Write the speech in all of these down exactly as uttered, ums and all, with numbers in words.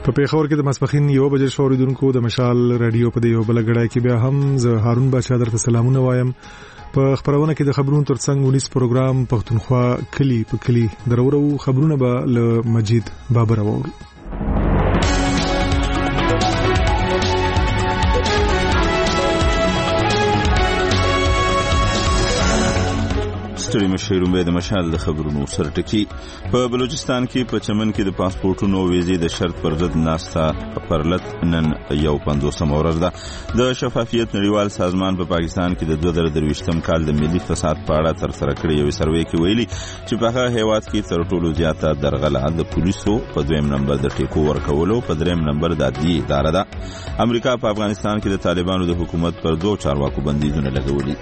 په پیښور کې د ماسپخین یو بجې شو اوریدونکو د مشال رادیو په یو بل غړای کې بیا هم زه هارون بادشاہ درته سلامونه وایم. په خبرونه کې د خبرونو ترڅنګ ونیس پروګرام پښتونخوا کلی په کلی درورو خبرونه به له مجید بابر اورو. ستړي مشهورو به د مشال د خبرونو سره ټکی. په بلوچستان کې په چمن کې د پاسپورتونو ویزې د شرط پر ضد ناستا پرلت نن یو پنځوسم ورځ ده. د شفافیت نړیوال سازمان په پاکستان کې د دوه زره درویشتم کال د ملي فساد په اړه تر سره کړې یو سروې کې ویلي چې په هغه هیواد کې تر ټولو زیاته درغله د پولیسو په دویم نمبر د ټیکو ورکولو په دریم نمبر د عدلیې اداره ده. امریکا په افغانستان کې د طالبانو د حکومت پر دوه چارواکو بندیزونه لګولي.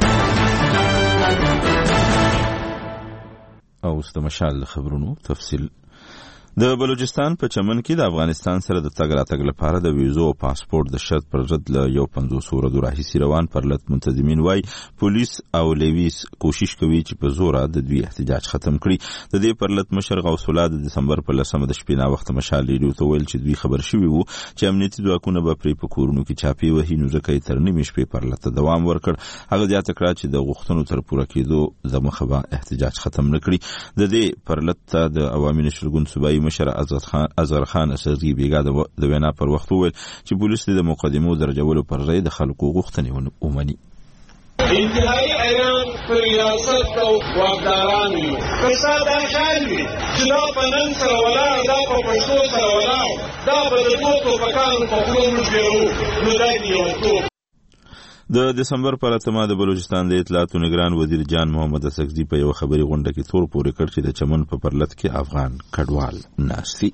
او ست مشال خبرونو تفصیل. د بلوچستان په چمن کې د افغانستان سره د تګ راتګ لپاره د ویزو او پاسپورت د شرط پر ضد له یو پنځوس ورځو راهیسې روان پرلت منتظمین وای پولیس او لیویس کوشش کوي چې په زوره د دوی احتجاج ختم کړي. د دې پرلت مشر غوث الله د دسمبر په لسمه د شپې نا وخت مشال ریډیو ته ویل چې دوی خبر شوي وو چې امنیتي ځواکونه به پرې په کورونو کې چاپی وهي، نو ځکه یې تر نیمې شپې پرلت ته دوام ورکړ. هغه زیاته کړه چې د غوښتنو تر پوره کېدو دمخه به احتجاج ختم نه کړي. د دې پرلت ته د عوامي نشرګون صوبایي مشر ازاد خان ازر خان اسدی بیګا د وینا پر وخت وویل چې پولیس د مقدمو درجولو پر ځای د خلکو غوښتنې ومني. انتهایی ایران پر ریاست او واکداران یو فساد خیال وي چې دا په نن سره ولاړ، دا په پښتو سره ولاړ، دا په د دوو پکانو په خلو موږ ګیرو نو دا یو د دسمبر پر اتمه د بلوچستان د اطلاعاتو نگران وزیر جان محمد اسقزي په یو خبري غونډه کې تور پورې کړ چې د چمن په پرلت کې افغان کډوال ناشتي.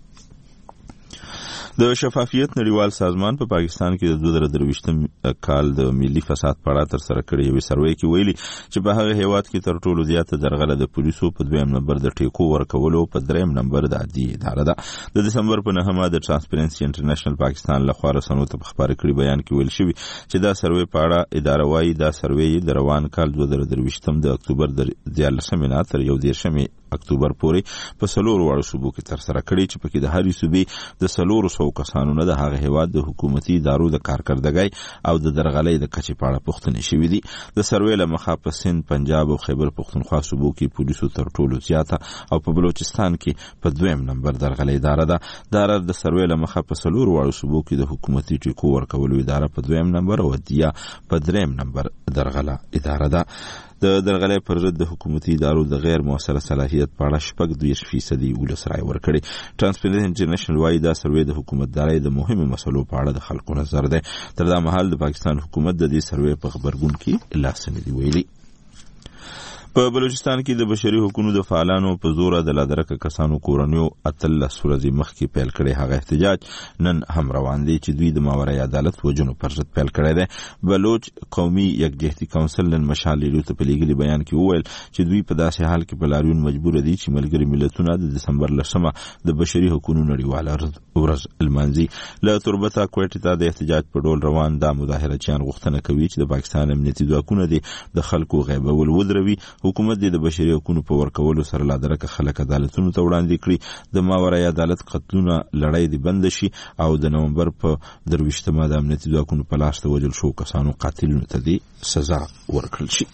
د شفافیت نړیوال سازمان په پاکستان کې د دوه زره درویشتم کال د ملي فساد په اړه تر سره کړې یو سروې کې ویلي چې په هغه هیواد کې تر ټولو زیاته درغله د پولیسو په دویم نمبر د ټیکو ورکولو په دریم نمبر د عدلیې اداره ده. د دسمبر په نهمه د ټرانسپیرنسي انټرنیشنل پاکستان لخوا رسنیو ته په خبري کړي بیان کې ویل شوی چې دا سروې په اړه اداره وايي دا سروې د روان کال دوه زره درویشتم د اکتوبر د دیارلسمې نه تر یو دیرشمې اکتوبر پورې په سلورو واړو صوبو کې تر سره کړي چې پکې د هرې صوبې د سلورو سو کسانو نه د هغه هیواد د حکومتي ادارو د کارکردګۍ او د درغلۍ د کچې په اړه پوښتنې شوې دي. د سروې له مخه په سند، پنجاب او خیبر پښتونخوا صوبو کې پولیسو تر ټولو زیاته او په بلوچستان کې په دویم نمبر درغلۍ اداره ده. دا د سروې له مخه په سلورو واړو صوبو کې د حکومتي ټیکو ورکولو اداره په دویم نمبر او دیا په دریم نمبر درغله اداره ده. د درغلۍ پر ضد د حکومتي ادارو د غیر مؤثره صلاحیت په اړه شپږ دویش فیصدي ولس رای ورکړي. ټرانسپیرنسي انټرنیشنل وايي دا سروې د حکومتدارۍ د مهمو مسلو په اړه د خلکو نظر دی. تر دا مهال د پاکستان حکومت د دې سروې په خبرګون کې لاس نه دی ویلي. په بلوچستان کې د بشري حقوقو د فعالانو په زور د لادرکه کسانو کورنیو اتلس ورځې مخکې پیل کړي هغه احتجاج نن هم روان دی چې دوی د ماورای عدالت وجنو پر ضد پیل کړی دی. بلوچ قومي یکجهتي کونسل نن مشال ریډیو ته په لیږلي بیان کې وویل چې دوی په داسې حال کې په لاریون مجبور دي چې ملګري ملتونه د دسمبر لسمه د بشري حقوقو نړیواله ورځ المانځي. له تربته کوټې ته د احتجاج په ډول روان دا مظاهرچیان غوښتنه کوي چې د پاکستان امنیتي ځواکونه دي د خلکو غیبول ودروي، حکومت د بشري حقوقو په ورکولو سره لادرکه خلک عدالتونو ته وړاندې کړي، د ماورای عدالت قتلونه لړۍ دې بند شي او د نومبر په درویشتمه د امنیتي ځواکونو په لاس ته وژل شو کسانو قاتلینو ته دې سزا ورکړل شي.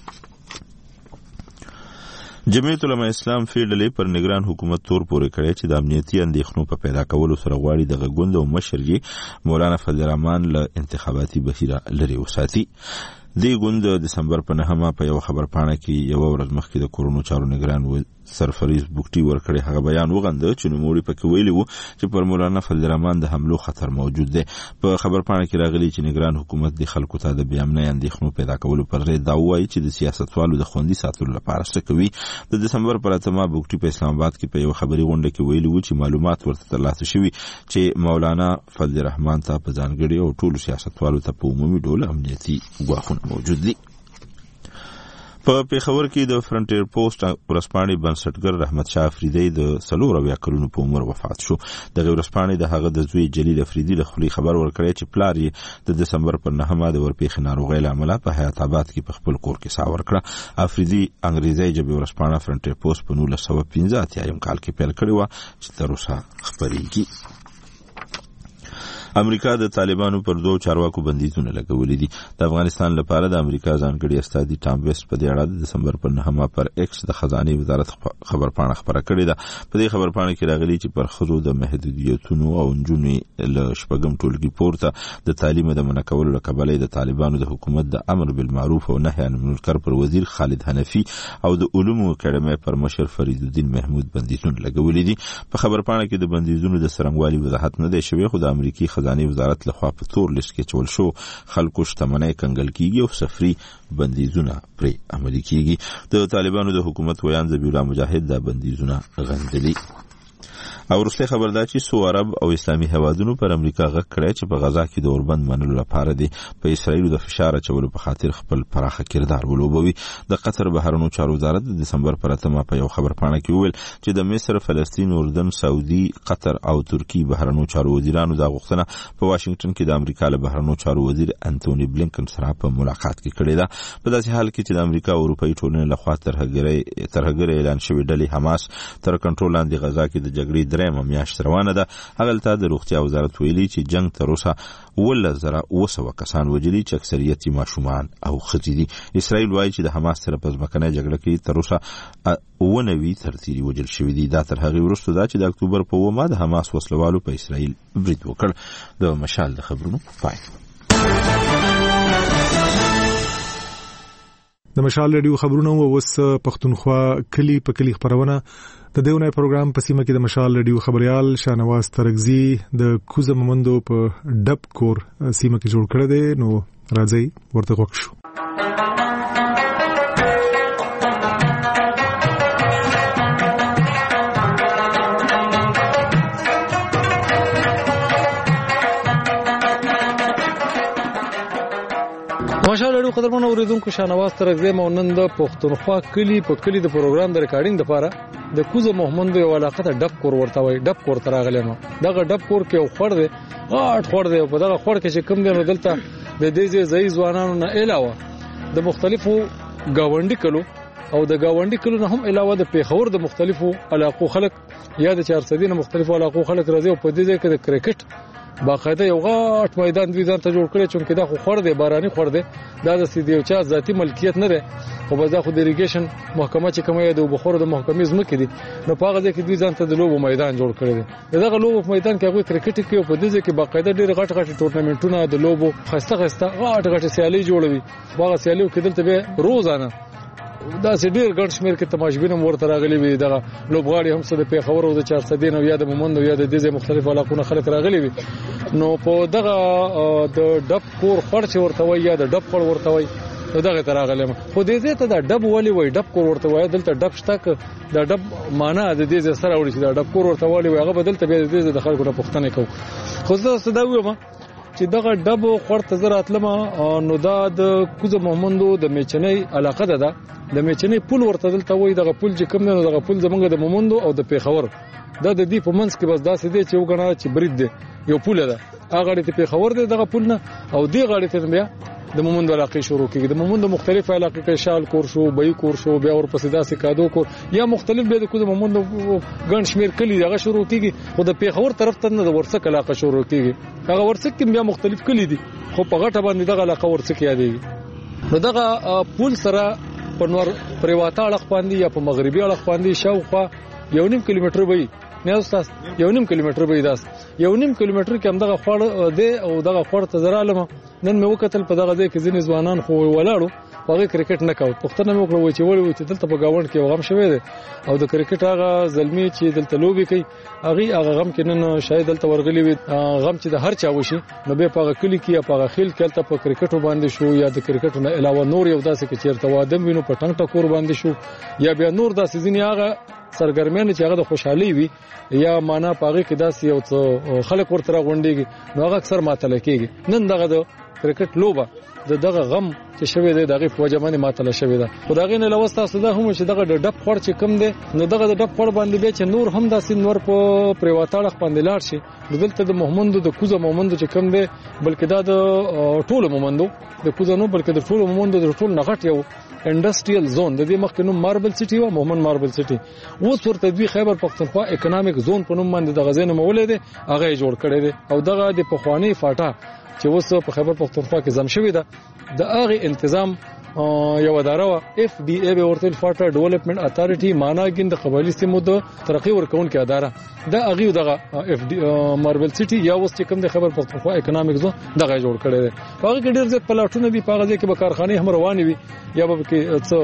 جمعیت علماء اسلام فیډلې پر نگران حکومت تور پورې کړی چې د امنیتي اندېښنو په پیدا کولو سره غواړي د غوند او مشر یې مولانا فضل الرحمن له انتخاباتي بهیره لري وساتي. دی ګوند د دسمبر په نهمه په یو خبر پاڼه کې یو ورځ مخکې د کورونو چارو نگران سرفریز بوکټي ورکړي هغه بیان وغنده چې نوموړي پکې ویلي وو چې پر مولانا فضل الرحمن د حملو خطر موجود دی. په خبر پاڼه کې راغلي چې نگران حکومت د خلکو ته د بې امنۍ اندېښنو پیدا کولو پر ځای دا وایي چې د سیاستوالو د خوندي ساتلو لپاره څه کوي. د دسمبر پر اتمه بوکټي په اسلام آباد کې په یو خبري غونډه کې ویلي وو چې معلومات ورته ترلاسه شوي چې مولانا فضل الرحمن ته په ځانګړي او ټولو سیاستوالو ته په عمومي ډول امنیتي ګواښونه موجود دي. په پیښور کې د فرنټیر پوسټ ورسپانې بنسټګر رحمت شاه افریدی د څلور اویا کلونو په عمر وفات شو. دغه ورسپانې د هغه د زوی جلیل افریدي له خولې خبر ورکړی چې پلار یې د دسمبر پر نهمه د ورپېښې ناروغۍ له امله په حیات آباد کې په خپل کور کې ساه ورکړه. افریدي انګریزي ژبې ورسپانه فرنټیر پوسټ په نولس سوه پنځه اتیایم کال کې پیل کړې وه چې تر اوسه خپرېږي. امریکا د طالبانو پر دوه چارواکو بندیزونه لګولي دي. د افغانستان لپاره د امریکا ځانګړي استازي ټام ویسټ په دې اړه د دسمبر پر نهمه پر ایکس د خزانه وزارت خبرپاڼه خبره کړې ده. په دې خبرپاڼه کې راغلي چې پر ښځو د محدودیتونو او نجونو له شپږم ټولګي پورته د تعلیم د منع کولو له کبله د طالبانو د حکومت د امر بالمعروف او نهي عن المنکر پر وزیر خالد حنفي او د علومو اکاډمۍ پر مشر فرید الدین محمود بندیزونه لګولي دي. په خبرپاڼه کې د بندیزونو د څرنګوالي وضاحت نه دی شوی، خو د امریکای خزانه وزارت لخوا په تور لیست کې چول شو خلکو شتمنۍ کنګل کیږي او سفري بندیزونه پرې عملي کیږي. د طالبانو د حکومت ویان ذبیح الله مجاهد دا بندیزونه غندلي. او وروسته خبر ده چې سو عرب او اسلامي هوادونو پر امریکا غږ کړی چې په غزا کې د اوربند منلو لپاره دی په اسرائیل د فشار اچولو په خاطر خپل پراخه کردار ولوبوي. د قطر بهرنیو چارو وزارت د دسمبر پر اتمه په یو خبرپاڼه کې وویل چې د مصر، فلسطین، اردن، سعودي، قطر او ترکی بهرنیو چارو وزیرانو دا غوښتنه په واشنگټن کې د امریکا له بهرنیو چارو وزیر انټونی بلینکن سره په ملاقات کې کړې ده. په داسې حال کې چې د امریکا او اروپאי ټولنې لخوا ترهګرۍ ترهګرۍ اعلان شوی ډلې حماس تر کنټرول لاندې غزا کې د جګړې درېمه میاشت روانه ده. هغه د روغتیا وزارت ویلي چې جنگ تر اوسه ولس زره اوسه کسان وجلي چې اکثریت ماشومان او ښځې دي. اسرائیل وایي چې د حماس سره په ځمکنۍ جګړه کې تر اوسه ونوي ترتیري وجل شوي دي. دا تر هغې وروسته ده چې د اکتوبر په اومه د حماس وسلوالو په اسرائیل برید وکړ. د مشال د خبرونو پای. د مشال رادیو خبرونه اوس پښتونخوا کلی په کلی خبرونه د دیونه پروګرام په سیمه کې د مشال رادیو خبريال شاهنواز ترغزي د کوزه ممندو په ډب کور سیمه کې جوړ کړی دی. نو راځي ورته وښو. ماشاءالله قدرمن اوریدونکو شاهنواز ترغزي مونن د پښتونخوا کلی په کلی د پروګرام د ریکارډینګ لپاره د کوزه محمد یو علاقه ته ډب کور ورته وای. ډب کور تر غلې نو دغه ډب کور کې یو خور دی غاټ خور دی. په دغه خور کې چې کوم دی نو دلته د دې ځای ځوانانو نه علاوه د مختلفو گاونډي کلو او د گاونډي کلو نه هم علاوه د پیښور د مختلفو علاقو خلک یا د چارسدي نه مختلفو علاقو خلک راځي او په دې ځای کې د کرکټ باقاعده یو غاټ میدان دوی ځان ته جوړ کړی چې دا خو خور دی باراني خور دی. دا د سیدی او چا ذاتی ملکیت نه دی خو بس دا خو د اریګیشن محکمه چې کومه د بخور د محکمې زمکې دي نو په هغه ځای کې دوی ځان ته د لوبو میدان جوړ کړی دی. دغه لوبو میدان کې هغه کرکټ کوي په دې ځای کې باقاعده ډېر غټ غټ ټورنمنټونه د لوبو خسته خسته غټ غټ سیالي جوړوي. هغه سیالیو کې دلته به روزانه دا سې ډېر ګڼ شمېر کې تماشبین هم ورته راغلي وي. دغه لوبغاړي هم څه د پیښور او د چارسدین او یا د مومند او یا د دې مختلفو علاقو خلک راغلي وي. نو په دغه د ډب کور خور چې ورته وي یا د ډب خور ورته وي نو دغه تر راغلی خو دې ځای ته د ډب ولې وای ډب کور ورته وای. دلته ډب شته که د ډب معنا د دې ځای سره وړي چې د ډب کور ورته وای هغه به دلته بیا د دې د خلکو نه پوښتنه کوو. خو زه څه دا وایم چې دغه ډب خور ته زه راتلم نو دا د کوزه محمندو د میچنۍ علاقه ده. ده د میچنۍ پل ورته دلته وای. دغه پل چې کوم دی نو دغه پل زمونږ د مومندو او د پیښور دا د دې په منځ کې بس داسې دی چې وګڼه چې برید دی یو پل ده. هغه غاړې ته پیښور دی دغه پل نه او دې غاړې ته بیا د مومندو علاقې شروع کیږي. د مومندو مختلف علاقې کې شال کور شو، بې کور شو، بیا ورپسې داسې کادو کور یا مختلف به د کوزه مومندو ګڼ شمېر کلی دغه شروع کیږي. خو د پیښور طرف ته نه د ورڅک علاقه شروع کیږي. هغه ورڅک کې بیا مختلف کلی دي خو په غټه باندې دغه علاقه ورڅک یادېږي. نو دغه پل سره په نور پریواته اړخ باندې یا په مغربي اړخ باندې شاوخوا یو نیم کیلومتر وي نه استاد یو نیم کیلومتر وي. داس یو نیم کیلومتر کې هم دغه خور دی او دغه خور ته زرالم نن مې وکتل په دغه ځای کې ځینې ځوانان خو ولاړو هغه کرکټ نه کاوه. پښتنه مې وکړه چې وړي چې دلته په گاوند کې غم شوی دی او د کرکټ هغه زلمی چې دلته لوبي کوي هغه هغه غم کې نن شاید دلته ورغلي وي. غم چې د هر چا وشي نو به په کلی کې یا په خیل کې تل په کرکټ باندې شو یا د کرکټ نه علاوه نور یو داسې کې چیرته وادم وینو په ټنګ ټکور باندې شو یا بیا نور داسې ځینې هغه سرګرمیان چې هغه د خوشحالي وي یا معنا پاغه کې داسې یو څه خلک ورته غونډيږي نو هغه اکثر ماتل کېږي. نن دغه د کرکټ لوبه د دغه غم چې شوی دی دغه په وجه باندې ماتله شوی ده خو دغه نه لوست تاسو دا هم چې دغه د ډب خور چې کم دی نو دغه د ډب خور باندې به چې نور هم داسې نور په پریواتاړه باندې لاړ شي دلته د محمد د کوزه محمد چې کم دی بلکې دا د ټولو محمدو د کوزه نو بلکې د ټولو محمد د ټول نغټ یو انډستریال زون د دې مخکې نوم ماربل سټي و محمد ماربل سټي اوس ورته دوی خیبر پختونخوا اکونومیک زون په نوم باندې د غزې نه مولې دی هغه جوړ کړی دی او دغه د پخوانی فاټا چې اوس په خیبر پختونخوا کې زم شوی ده د هغه تنظیم یو اداره وا اف ډي اي به ورته فاټا ډیولپمنٹ اتارټي ماناګین د قبایلی سیمو د ترقی ورکون کې اداره دا هغه دغه اف ډي ماربل سټي یا اوس چې کوم د خیبر پختونخوا اکونومیک زون دغه جوړ کړی دی هغه کې ډیر زیات پلاټونه دي په هغه کې به کارخانه هم روانې وي یا به کې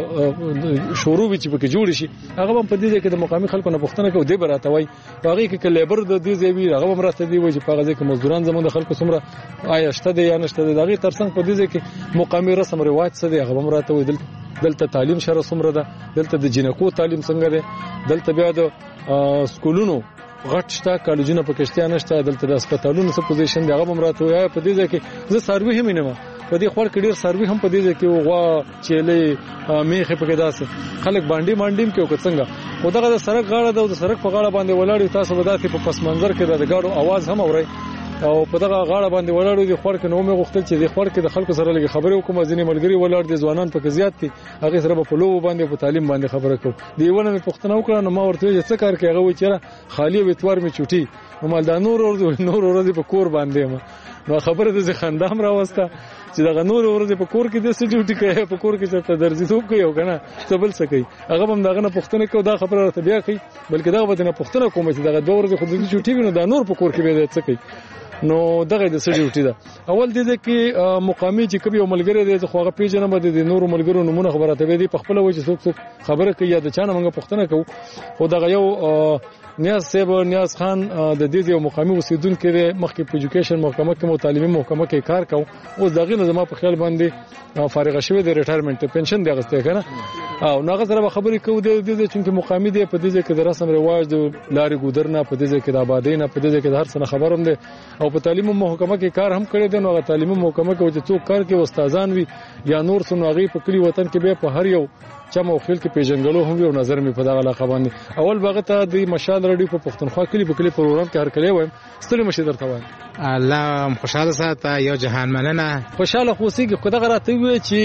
شروع وي چې به جوړ شي هغه هم په دې کې د مقامي خلکو نه پوښتنه کوي دی براته وای هغه کې لیبر د دې ځای وی هغه هم راته دی وای چې په هغه کې مزدوران زموږ د خلکو څومره آیا شته دی یا نشته دی دغه ترڅنګ په دې کې مقامي رسم رواج څه دی هغه هم راته وای دلته تعلیم شره څومره ده دلته د جنکو تعلیم څنګه دی دلته بیا د سکولونو غټ شته کالجونه په کشتیا نشته دلته د هسپتالونو څه پوزیشن دی هغه هم راته وای په دې ځای کې زه سروي هم نه په دې خور کې ډیر سروي هم په دې ځای کې وغوا چيلې میخه په کې داسې خلک باندې باندې کې وکړ څنګه خو دغه د سړک غاړه د سړک په غاړه باندې ولاړ تاسو به داسې په پس منظر کې د غاړو आवाज هم اورئ او په دغه غاړه باندې ولاړ دي خور کې نو مې غوښتل چې د خور کې د خلکو سره لګي خبرې وکم ځینې ملګری ولاړ دي ځوانان په کې زیات دي هغه سره په لوب باندې په تعلیم باندې خبره کوم دیونه مې پښتنه وکړه نو ما ورته چې څه کار کوي هغه و چې خالی وتوار مې چوټي نو مال دا نور ور نور ورځې په کور باندې ما نو خبره د خندام راوسته چې دا نور ورځې په کور کې د سټیوټي کوي په کور کې چې درځي څوک کوي او کنه څه بل څه کوي هغه هم داغه نه پښتنه کو دا خبره راته بیا کوي بلکې دا به نه پښتنه کوم چې دا دوه ورځې خو د چوټي نو دا نور په کور کې به څه کوي نو دغه د سړي وټی دا اول دې کې مقامی چې کبي یو ملګری دی خو هغه پیژنه به د نورو ملګرو نمونه خبره ته دی په خپل وجه څوک څوک خبره کوي یا د چانه موږ پښتنه کوو خو دغه یو نیاز صاحب نیاز خان د دې یو مقامی اوسیدونکو دی مخکې په ایجوکیشن محکمه کې مو تعلیمي محکمه کې کار کوي او دغه نه زما په خیال باندې فارغ شوی د ریټایرمنټ پنشن دی غسته کنه او ناغه سره خبرې کوي د دې چې مقامی دی په دې کې د رسم رواج د لارې ګودرنه په دې کې د آبادی نه په دې کې د هر څه خبروم دی او په تعلیمي محکمه کې کار هم کړی دی نو تعلیمي محکمه کې چې څوک کار کوي استادان وي یا نور څو ناغي په کلی وطن کې به په هر یو چم او خپل کې پیژنګلو هم یو نظر می په دغه علاقه باندې اول بغه ته د مشال رډي په پښتونخوا کلی په کلی پروګرام کې هر کلی وایم ستړي مشه درته وایم الله خوشاله ساته یو جهان مننه خوشاله خوسيږي خدای غراته وي چې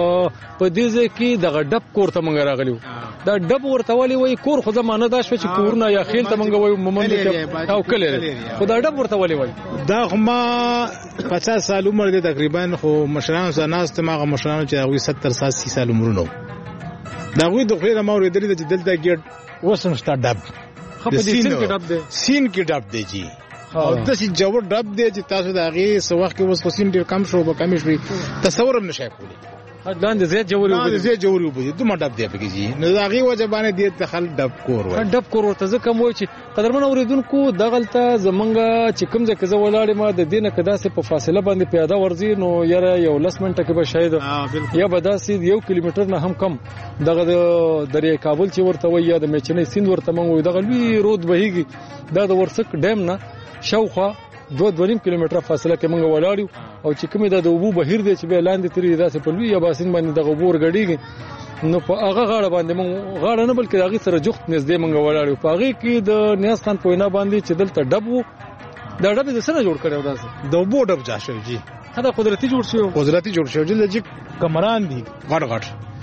په دې ځکه دغه ډب کور ته مونږ راغلیو دا ډب ورته ولي وای کور خو زمانه دا شو چې کورونه یا خیل ته مونږ وای مومند او کله خدای ډب ورته ولي وای دا ما پچاس سال عمر دي تقریبا خو مشرانو زناست ماغه مشرانو چې هغه ستر اسی سال عمر نو دا غوی د خیره ما ورېدل چې دلته ګډ وسم ستا ډب خو په دې سین کې ډب دی سین کې ډب دی جی او د سې جوړ ډب دی چې تاسو دا غي سو وخت کې وس خصین ډیر کم شو به کم شي تصور هم نشي کولی لاندې زیات جوړي وبدي زیات جوړي وبدي دوه ډب دی پکې جی نو دا غي وجبانه دی ته خل ډب کور وای ډب کور ورته ځکه مو چې قدرمن اوریدونکو دغلته زمونږه چې کوم ځکه زه ولاړې ما د دینه کدا سه په فاصله باندې پیاده ورزي نو یاره یو لس منټه کې به شاید یا بداسي یو کیلومتر نه هم کم دغه د دریا کابل چې ورته وای یا د میچنې سیند ورته مونږ وای دغه لوی رود بهيږي دا د ورسک ډیم نه شاوخوا دوه دوه نیم کیلومتره فاصله کې مونږ ولاړو او چې کومه د اوبو بهیر دی چې به لاندې ترې داسې په لوی یا باسین باندې د غبور غړیږي نو په هغه غاړه باندې مونږ غاړه نه بلکې هغه سره جوخت نږدې مونږ ولاړو په هغه کې د نیاز خان پوینا باندې چې دلته ډبو دا ډب د سره جوړ کړو داسې د اوبو ډب جا شو جی دا قدرتي جوړ شو قدرتي جوړ شو چې کمران دي غټ غټ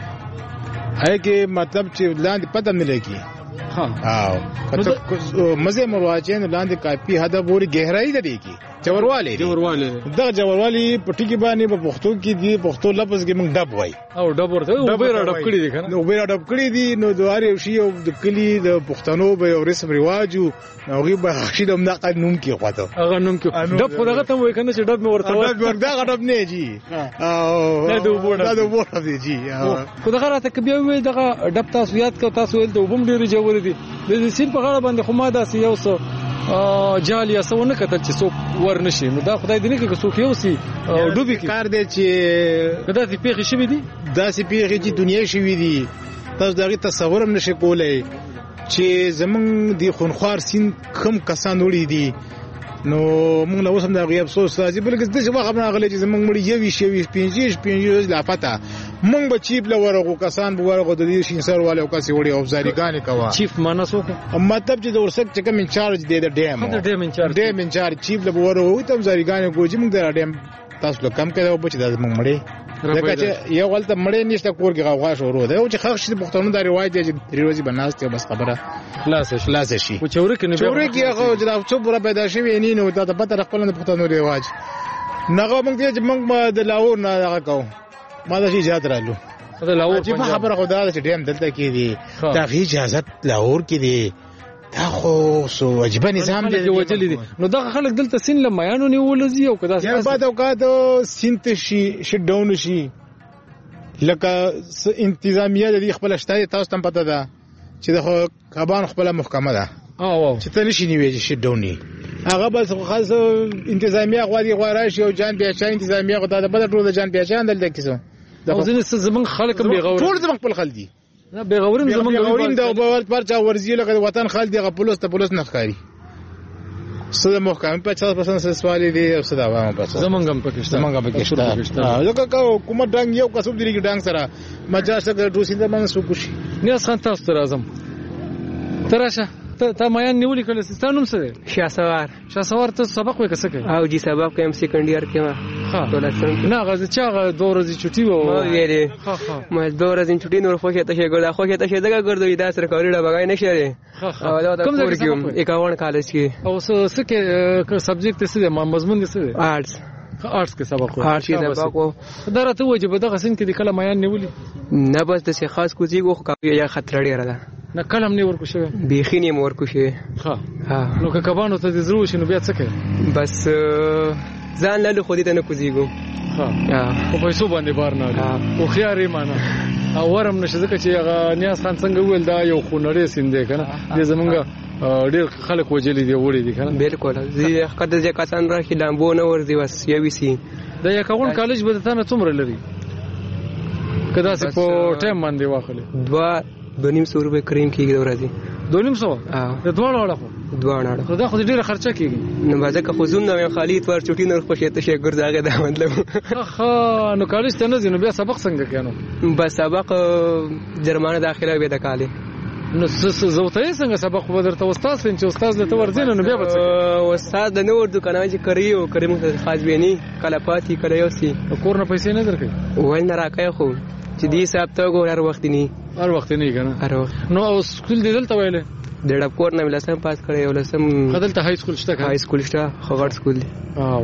هغه کې مطلب چې لاندې پته نه لګي ها او مزه مرواجین لاندې کافي حدا پوری گہرائی لري کی جوړواله جوړواله دا جوړوالی پټی کې باندې په پښتو کې دی پښتو لفظ کې موږ ډب وای او ډب ورته او به را ډب کړی دي کنه نو به را ډب کړی دي نو دواره شی او د کلی د پښتنو به او رسم رواجو نو غي به شید هم نقد نوم کې خواته هغه نوم کې ډب خو دغه ته وای کنه چې ډب مې ورته وای ډب ورته ډب نه جی او دا د وبو دا د وبو دی جی خو دغه راته کې بیا وای دغه ډب تاسو یاد کو تاسو ول ته وبم ډیر جوړ دي د سین په غاړه باندې خو ما داسې یو څه جالیا سونه کتل چې څوک ورنشي نو دا خدای دې نه کې څوک یو سي ډوبي کار دی چې دا دې پیښې شوې دي دا سي پیښې چې دنیا شوې دي تاسو دغه تصور هم نشئ کولای چې زمونږ د خونخوار سین کم کسان وړي دي نو موږ له اوس هم دا غي افسوس راځي بلکې د څه وخت نه غلې چې موږ مړ یو شی پنځه پنځه لا پتا موږ به چیپ لورغو کسان به ورغو د دې شینسر والے او کسي وړي ابزاریګان کوا چیف مانسو مطلب چې د ورسک چې کوم انچارج دی د ډیم د ډیم انچارج ډیم انچارج چیپ له ورغو ته ابزاریګان کوجی موږ د ډیم تاسو له کم کړو په چې د موږ مړې لکه چې یو غلطه مړې نشته کورګه غوا شروع ده او چې خښ د پښتون د روایت دی چې ریوزي بناسته بس خبره خلاص شي خلاص شي او چورې کې نه چورې کې هغه چې دا څو بره پیدا شوی نه نو دا د پته خپل د پښتون رواج نغه موږ چې موږ د لاهور نه هغه کو ما د شي اجازه رالو د لاهور چې خبره خدا چې ډیم دلته کې دی دا اجازه لاهور کې دی دا خو سو واجب نظام دی وجلې دي نو دا خلک دلته سین لمایانو نیول زی او کدا یا بعد اوقات سینت شي شټ ډاون شي لکه انتظامیه د خپل شتای تاسو ته پته ده چې د کابان خپل محکمه ده او چې ته نشي نیوي شټ ډاون هغه بس خاص انتظامیه غواړي غواړي او جان بیا چا انتظامیه غواړي د بدر ټول جان بیا چا دلته کیسه دا ځینې زمون خلک به غوړ ټول زمون خپل خل دي نه به غوړین زمون غوړین د بوال پرچا ورزي لکه وطن خال دی غپلوس ته پولیس نه ښکاری سده محکمه پچاس پرسنټ سوالې دي او سده عوام پچاس زمونږ پاکستان زمونږ پاکستان لکه کو کومه ډنګ یو کسب دی ډنګ سره مجاز سره ټوسینده باندې سو کوشي نیاز خان تاسو ته راځم تراشه ته تا میان نیولې کله ستانوم سره شاسوار شاسوار ته سبق وې کسه کوي او جی سبق کوم سیکنډ ایئر کې ما ها نه غزه چا غ دوه ورځې چټي وو ما ویلې ها ها ما دوه ورځې چټي نور خوښه ته شي ګل خوښه ته شي دغه ګرځوي دا سره کوري ډبګای نشي لري او دا کوم ځای کې اکاون کالج کې او څه کې سبجیکټ څه دی مضمون دی څه دی آرټس آرټس کې سبق وو آرټس کې سبق وو دا راته وایي چې په دغه سن کې د کله میان نیولې نه بس د څه خاص کوزي غو کوي یا خطر ډیر ده نه کلم نه ورکو شوی بیخی نه ورکو شوی ها ها نو که کبانو ته زرو شنو بیا څه کوي بس ځان له خو دې ته نه کوزيګو ها په پیسو باندې بار نه او خيارې معنا او ورم نشه ځکه چې هغه نیاز خان څنګه ویل دا یو خونړې سیند دی کنه دې زمونږ ډېر خلک وجلې دی وړي دي کنه بالکل زه خدای ځکه کسان را خلام بو نه ورځي بس یوي سي دا یو کاون کالج به ته نه څومره لري کدا سه په ټایم باندې واخلې دوا دونیم سو روپے کریم کیږي ورځي دونیم سو اه دوه وړه خو دوه وړه دا خو ډیره خرچه کیږي نو باځه که خو زوم نو خالد ور چټي نور خوشې ته شي ګرځاګه دا مطلب ها نو کالج ته نه ځینو بیا سبق څنګه کینو بس سبق جرمانه داخله به د کاله نو زوته څنګه سبق ودرته استاد سین چې استاد له تور زین نو بیا به استاد د نور دکانه چې کریو کریم خاص بینی کله پاتې کړیو سي کور نه پیسې نه درکې وای نه راکای خو چې دې حساب ته ګور هر وخت نه هر وخت نه کنه هر وخت نو او سکول دې دلته ویلې د ډب کور نه ولسم پاس کړی ولسم خدلته های سکول شته های سکول شته خغړ سکول دی اه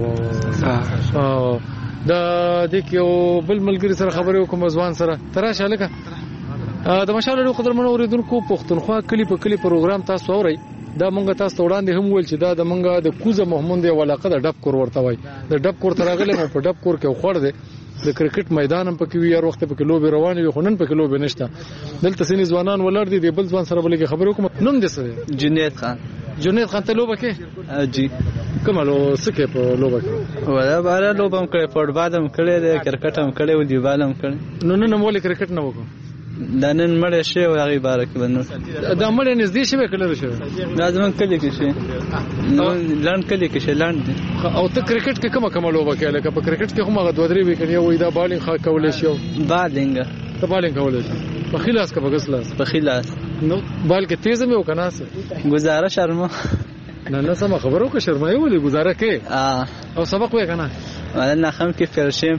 واه دا د یو بل ملګری سره خبرې وکم ځوان سره تراشه لکه د مشال قدر منو اوریدونکو پښتونخوا کلی په کلی پروګرام تاسو اورئ دا مونږ تاسو وړاندې هم ویل چې دا د مونږ د کوزه محمود یو علاقه د ډب کور ورته وای د ډب کور ترغله مو په ډب کور کې خوړ دی د کرکټ میدان هم پکې وي هر وخت پکې لوبي روانې وي خو نن پکې لوبي نشته دلته سینې ځوانان ولر دي د بل ځوان سره بلګي خبرې وکم نوم دې څه جنید خان جنید خان ته لوبه کې جی کومه سکه په لوبه کې ولا بار لوبه هم کړې فوټبال هم کړې کرکټ هم کړې او دیوال هم کړې نو نن مولې کرکټ نه وکم دا نن مړ شي او هغه بارک بنو دا مړ نږدې شي به کله شي لازم کلی کې شي نو لاند کلی کې شي لاند او ته کرکټ کې کومه کومه لوبه کې لکه په کرکټ کې هم هغه دوه درې وی کني وې دا بالینګ خا کولې شي بالینګ ته بالینګ کولې شي په خلاص کا بغسلاس په خلاص نو بال کې تیز مې وکناسه گزاره شرما نه نه سم خبرو کې شرما یې ولې گزاره کې اه او سبق وې کنه ولا نه خم کې فرشم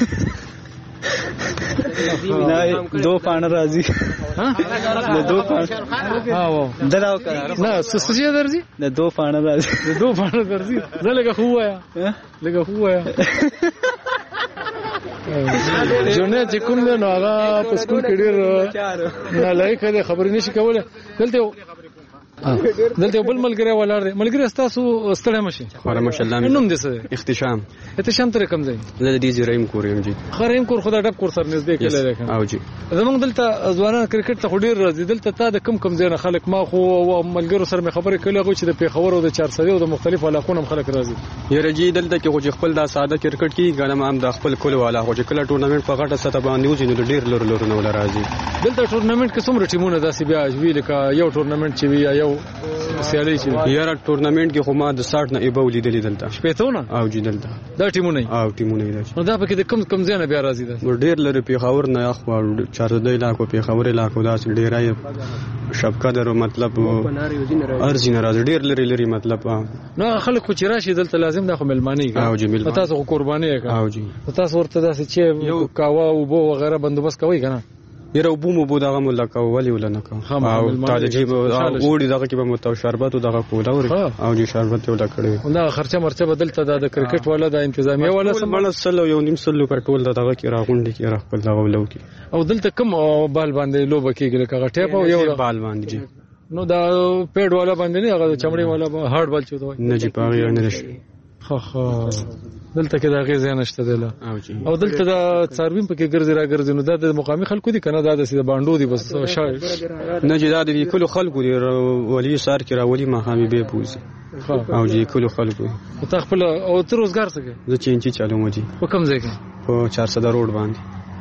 نه دو پانه راځي ها د دو پانه ها و دراو کړه نه سسجه درځي د دو پانه راځي د دو پانه درځي زه لګه خو وایا لګه خو وایا جونې چې کوم نه هغه په سکول کې ډېر نه لایق خبرې نشي کوله دلته دلته بل ملګری ولر دی ملګری تاسو ستړی مشي خورا ماشاءالله نوم دې څه اختشام اختشام تر کوم ځای زه دې زرایم کورم جی خریم کور خدای ډب کور سر نږدې کې لري او جی زمونږ دلته ځوانان کرکټ ته ډیر راځي دلته تا د کم کم ځای نه خلک ما خو ملګرو سره مې خبرې کړې غو چې د پیښور او د چارسدي او د مختلفو علاقو هم خلک راځي یره جی دلته کې خو خپل دا ساده کرکټ کې غنم هم د خپل کول والا خو چې کله ټورنمنت په غټه سطح باندې وځي نو ډیر لور لور نه ولا راځي دلته ټورنمنت کې څومره ټیمونه داسې بیا وی لکه یو ټورنمنت چې وی یو سیالي چې یاره ټورنمنت کې خو ما د ساټ نه ایبو لیدلې دلته شپېتونه او جی دلته دا ټیمونه او ټیمونه دي نو دا پکې د کم کم ځای نه بیا راځي دا ډېر لري پیښور نه اخوا چارده علاقو پیښور علاقو دا ډېرای شبکه درو مطلب ارزي نه راځي ډېر لري لري مطلب نو خلک خو چې راشي دلته لازم دا خو ملمانی او جی ملمانی تاسو خو قرباني کوي او جی تاسو ورته داسې چې یو کاوا او بو وغیرہ بندوبست کوي کنه یره وبو مو بو دغه مولا کو ولی ولا نه کو او تاج جیب اوړي دغه کې به متو شربت او دغه کولا او جی شربت ولا کړی دا خرچه مرچه بدلته د کرکټ ولا د انتظامیه ولا سمړ سلو یو نیم سلو پټول دغه کې راغونډي کې راخپل دغه ولو کې او دلته کم بال باندې لوب کېږي لکه ټیپ او یو بال باندې جی نو دا پیډ والا باندې نه هغه چمړی والا هارد بال چوتو نه جی پاغي نه رشي خو خو دلته کې دا غي ځای نشته دله او دلته دا څاروین پکې ګرځي را ګرځي نو دا د مقامي خلکو دي کنه دا د سیده باندو دي بس شای نه جی دا د کلو خلکو دی ولی سار کې را ولی مخامي به پوزي او جی کلو خلکو ته خپل او تر روزګار څنګه زه چینچی چالو مجي په کوم ځای کې په چار سده روډ باندې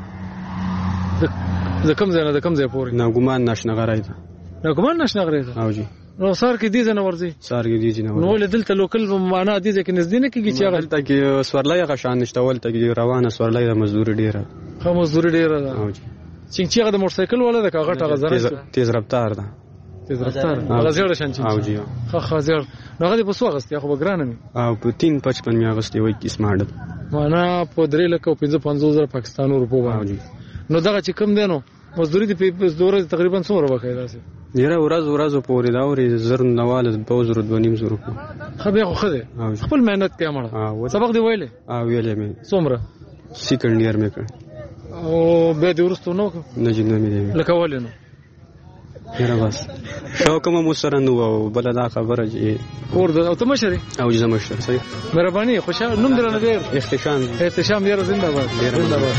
د کوم ځای نه د کوم ځای پورې نه ګمان نشنه غراي دا نه ګمان نشنه غراي او جی نو سار کې دي نه ورځي سار کې دي نه نو ول دلته لوکل معنا دي چې نږدې نه کېږي چې هغه دلته کې سورلای غشان نشته ولته کې روانه سورلای د مزدور ډیره خو مزدور ډیره ده او جی چې هغه د موټر سایکل ولا د کاغه ټاغه زره تیز رفتار ده تیز رفتار هغه زیړ شان چې او جی خو خو زیړ نو هغه په سو غستیا خو بګرانه می او په تین پچپن می اغستې وای کی سماډل معنا په درې لکه پنځه پنځوس زره پاکستاني روپو باندې نو دغه چې کم دینو مزدوري د مزدوري تقریبا څومره وکړي داسې یره ورځ ورځ پورې دا ورې زر نواله په زر د نیم زر کو خو به خو ده خپل مهنت کې امړه سبق دی ویلې او ویلې مې څومره سیکنډ ایئر مې کړ او به د ورستو نو نه جن مې دی لکه ولې نو یره بس شو کوم مو سره نو بل دا خبره چې کور د او ته مشري او جزه مشر صحیح مهرباني خوشاله نوم درنه ډیر احتشام احتشام یاره زنده باد زنده باد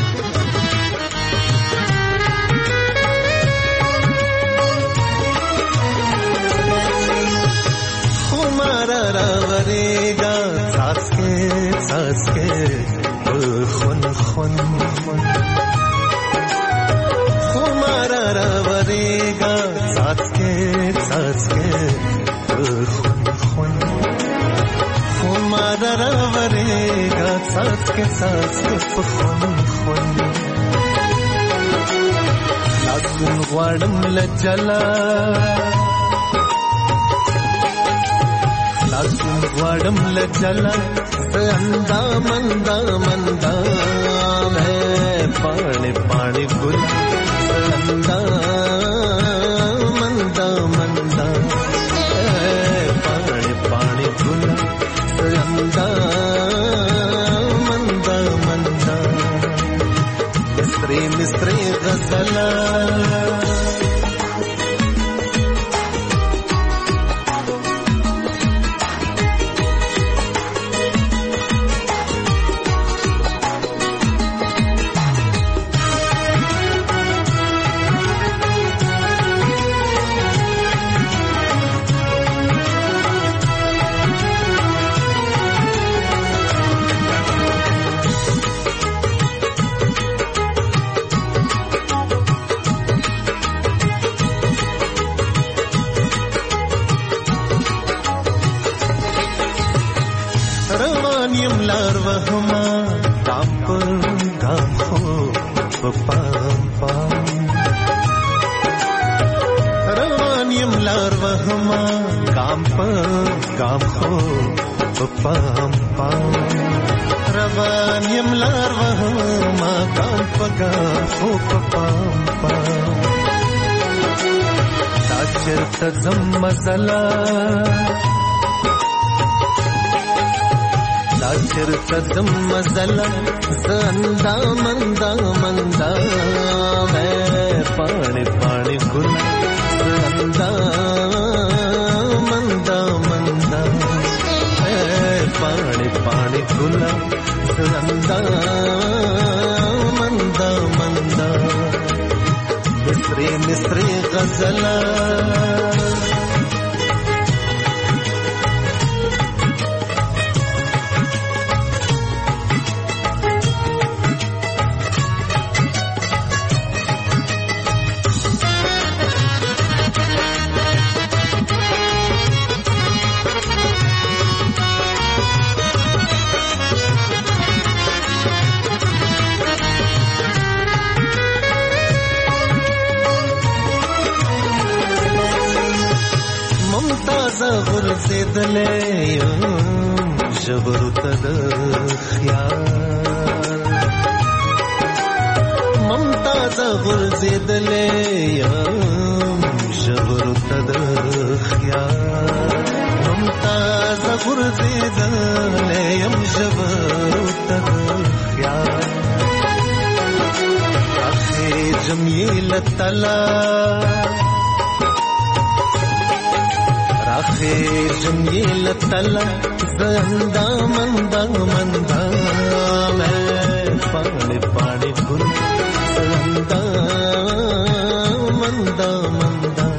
راوریگا ساس کے ساس کے خون خون خون ہمارا راوریگا ساس کے ساس کے خون خون ہمارا راوریگا ساس کے ساس کے خون خون لازم غواړم لجلا لازم غواړم لجلا اندا مندا مندا میں پانے پانے گل اندا مندا مندا پانے پانے گل اندا مندا مندا مستری مستری غزلا مزلا لاچر قدم مزلا زندا مندا مندا میں پانے پانے گل زندا مندا مندا میں پانے پانے گل زندا مندا مندا مصری مصری غزلا تازه غرزیدلې یم ژورو ته د خیال ممتازه غرزیدلې یم ژورو ته د خیال ممتازه غرزیدلې یم ژورو ته د خیال جمیل تلا راخه جمیل تلا زندا مندا مندا میں پانے پانے گل زندا مندا مندا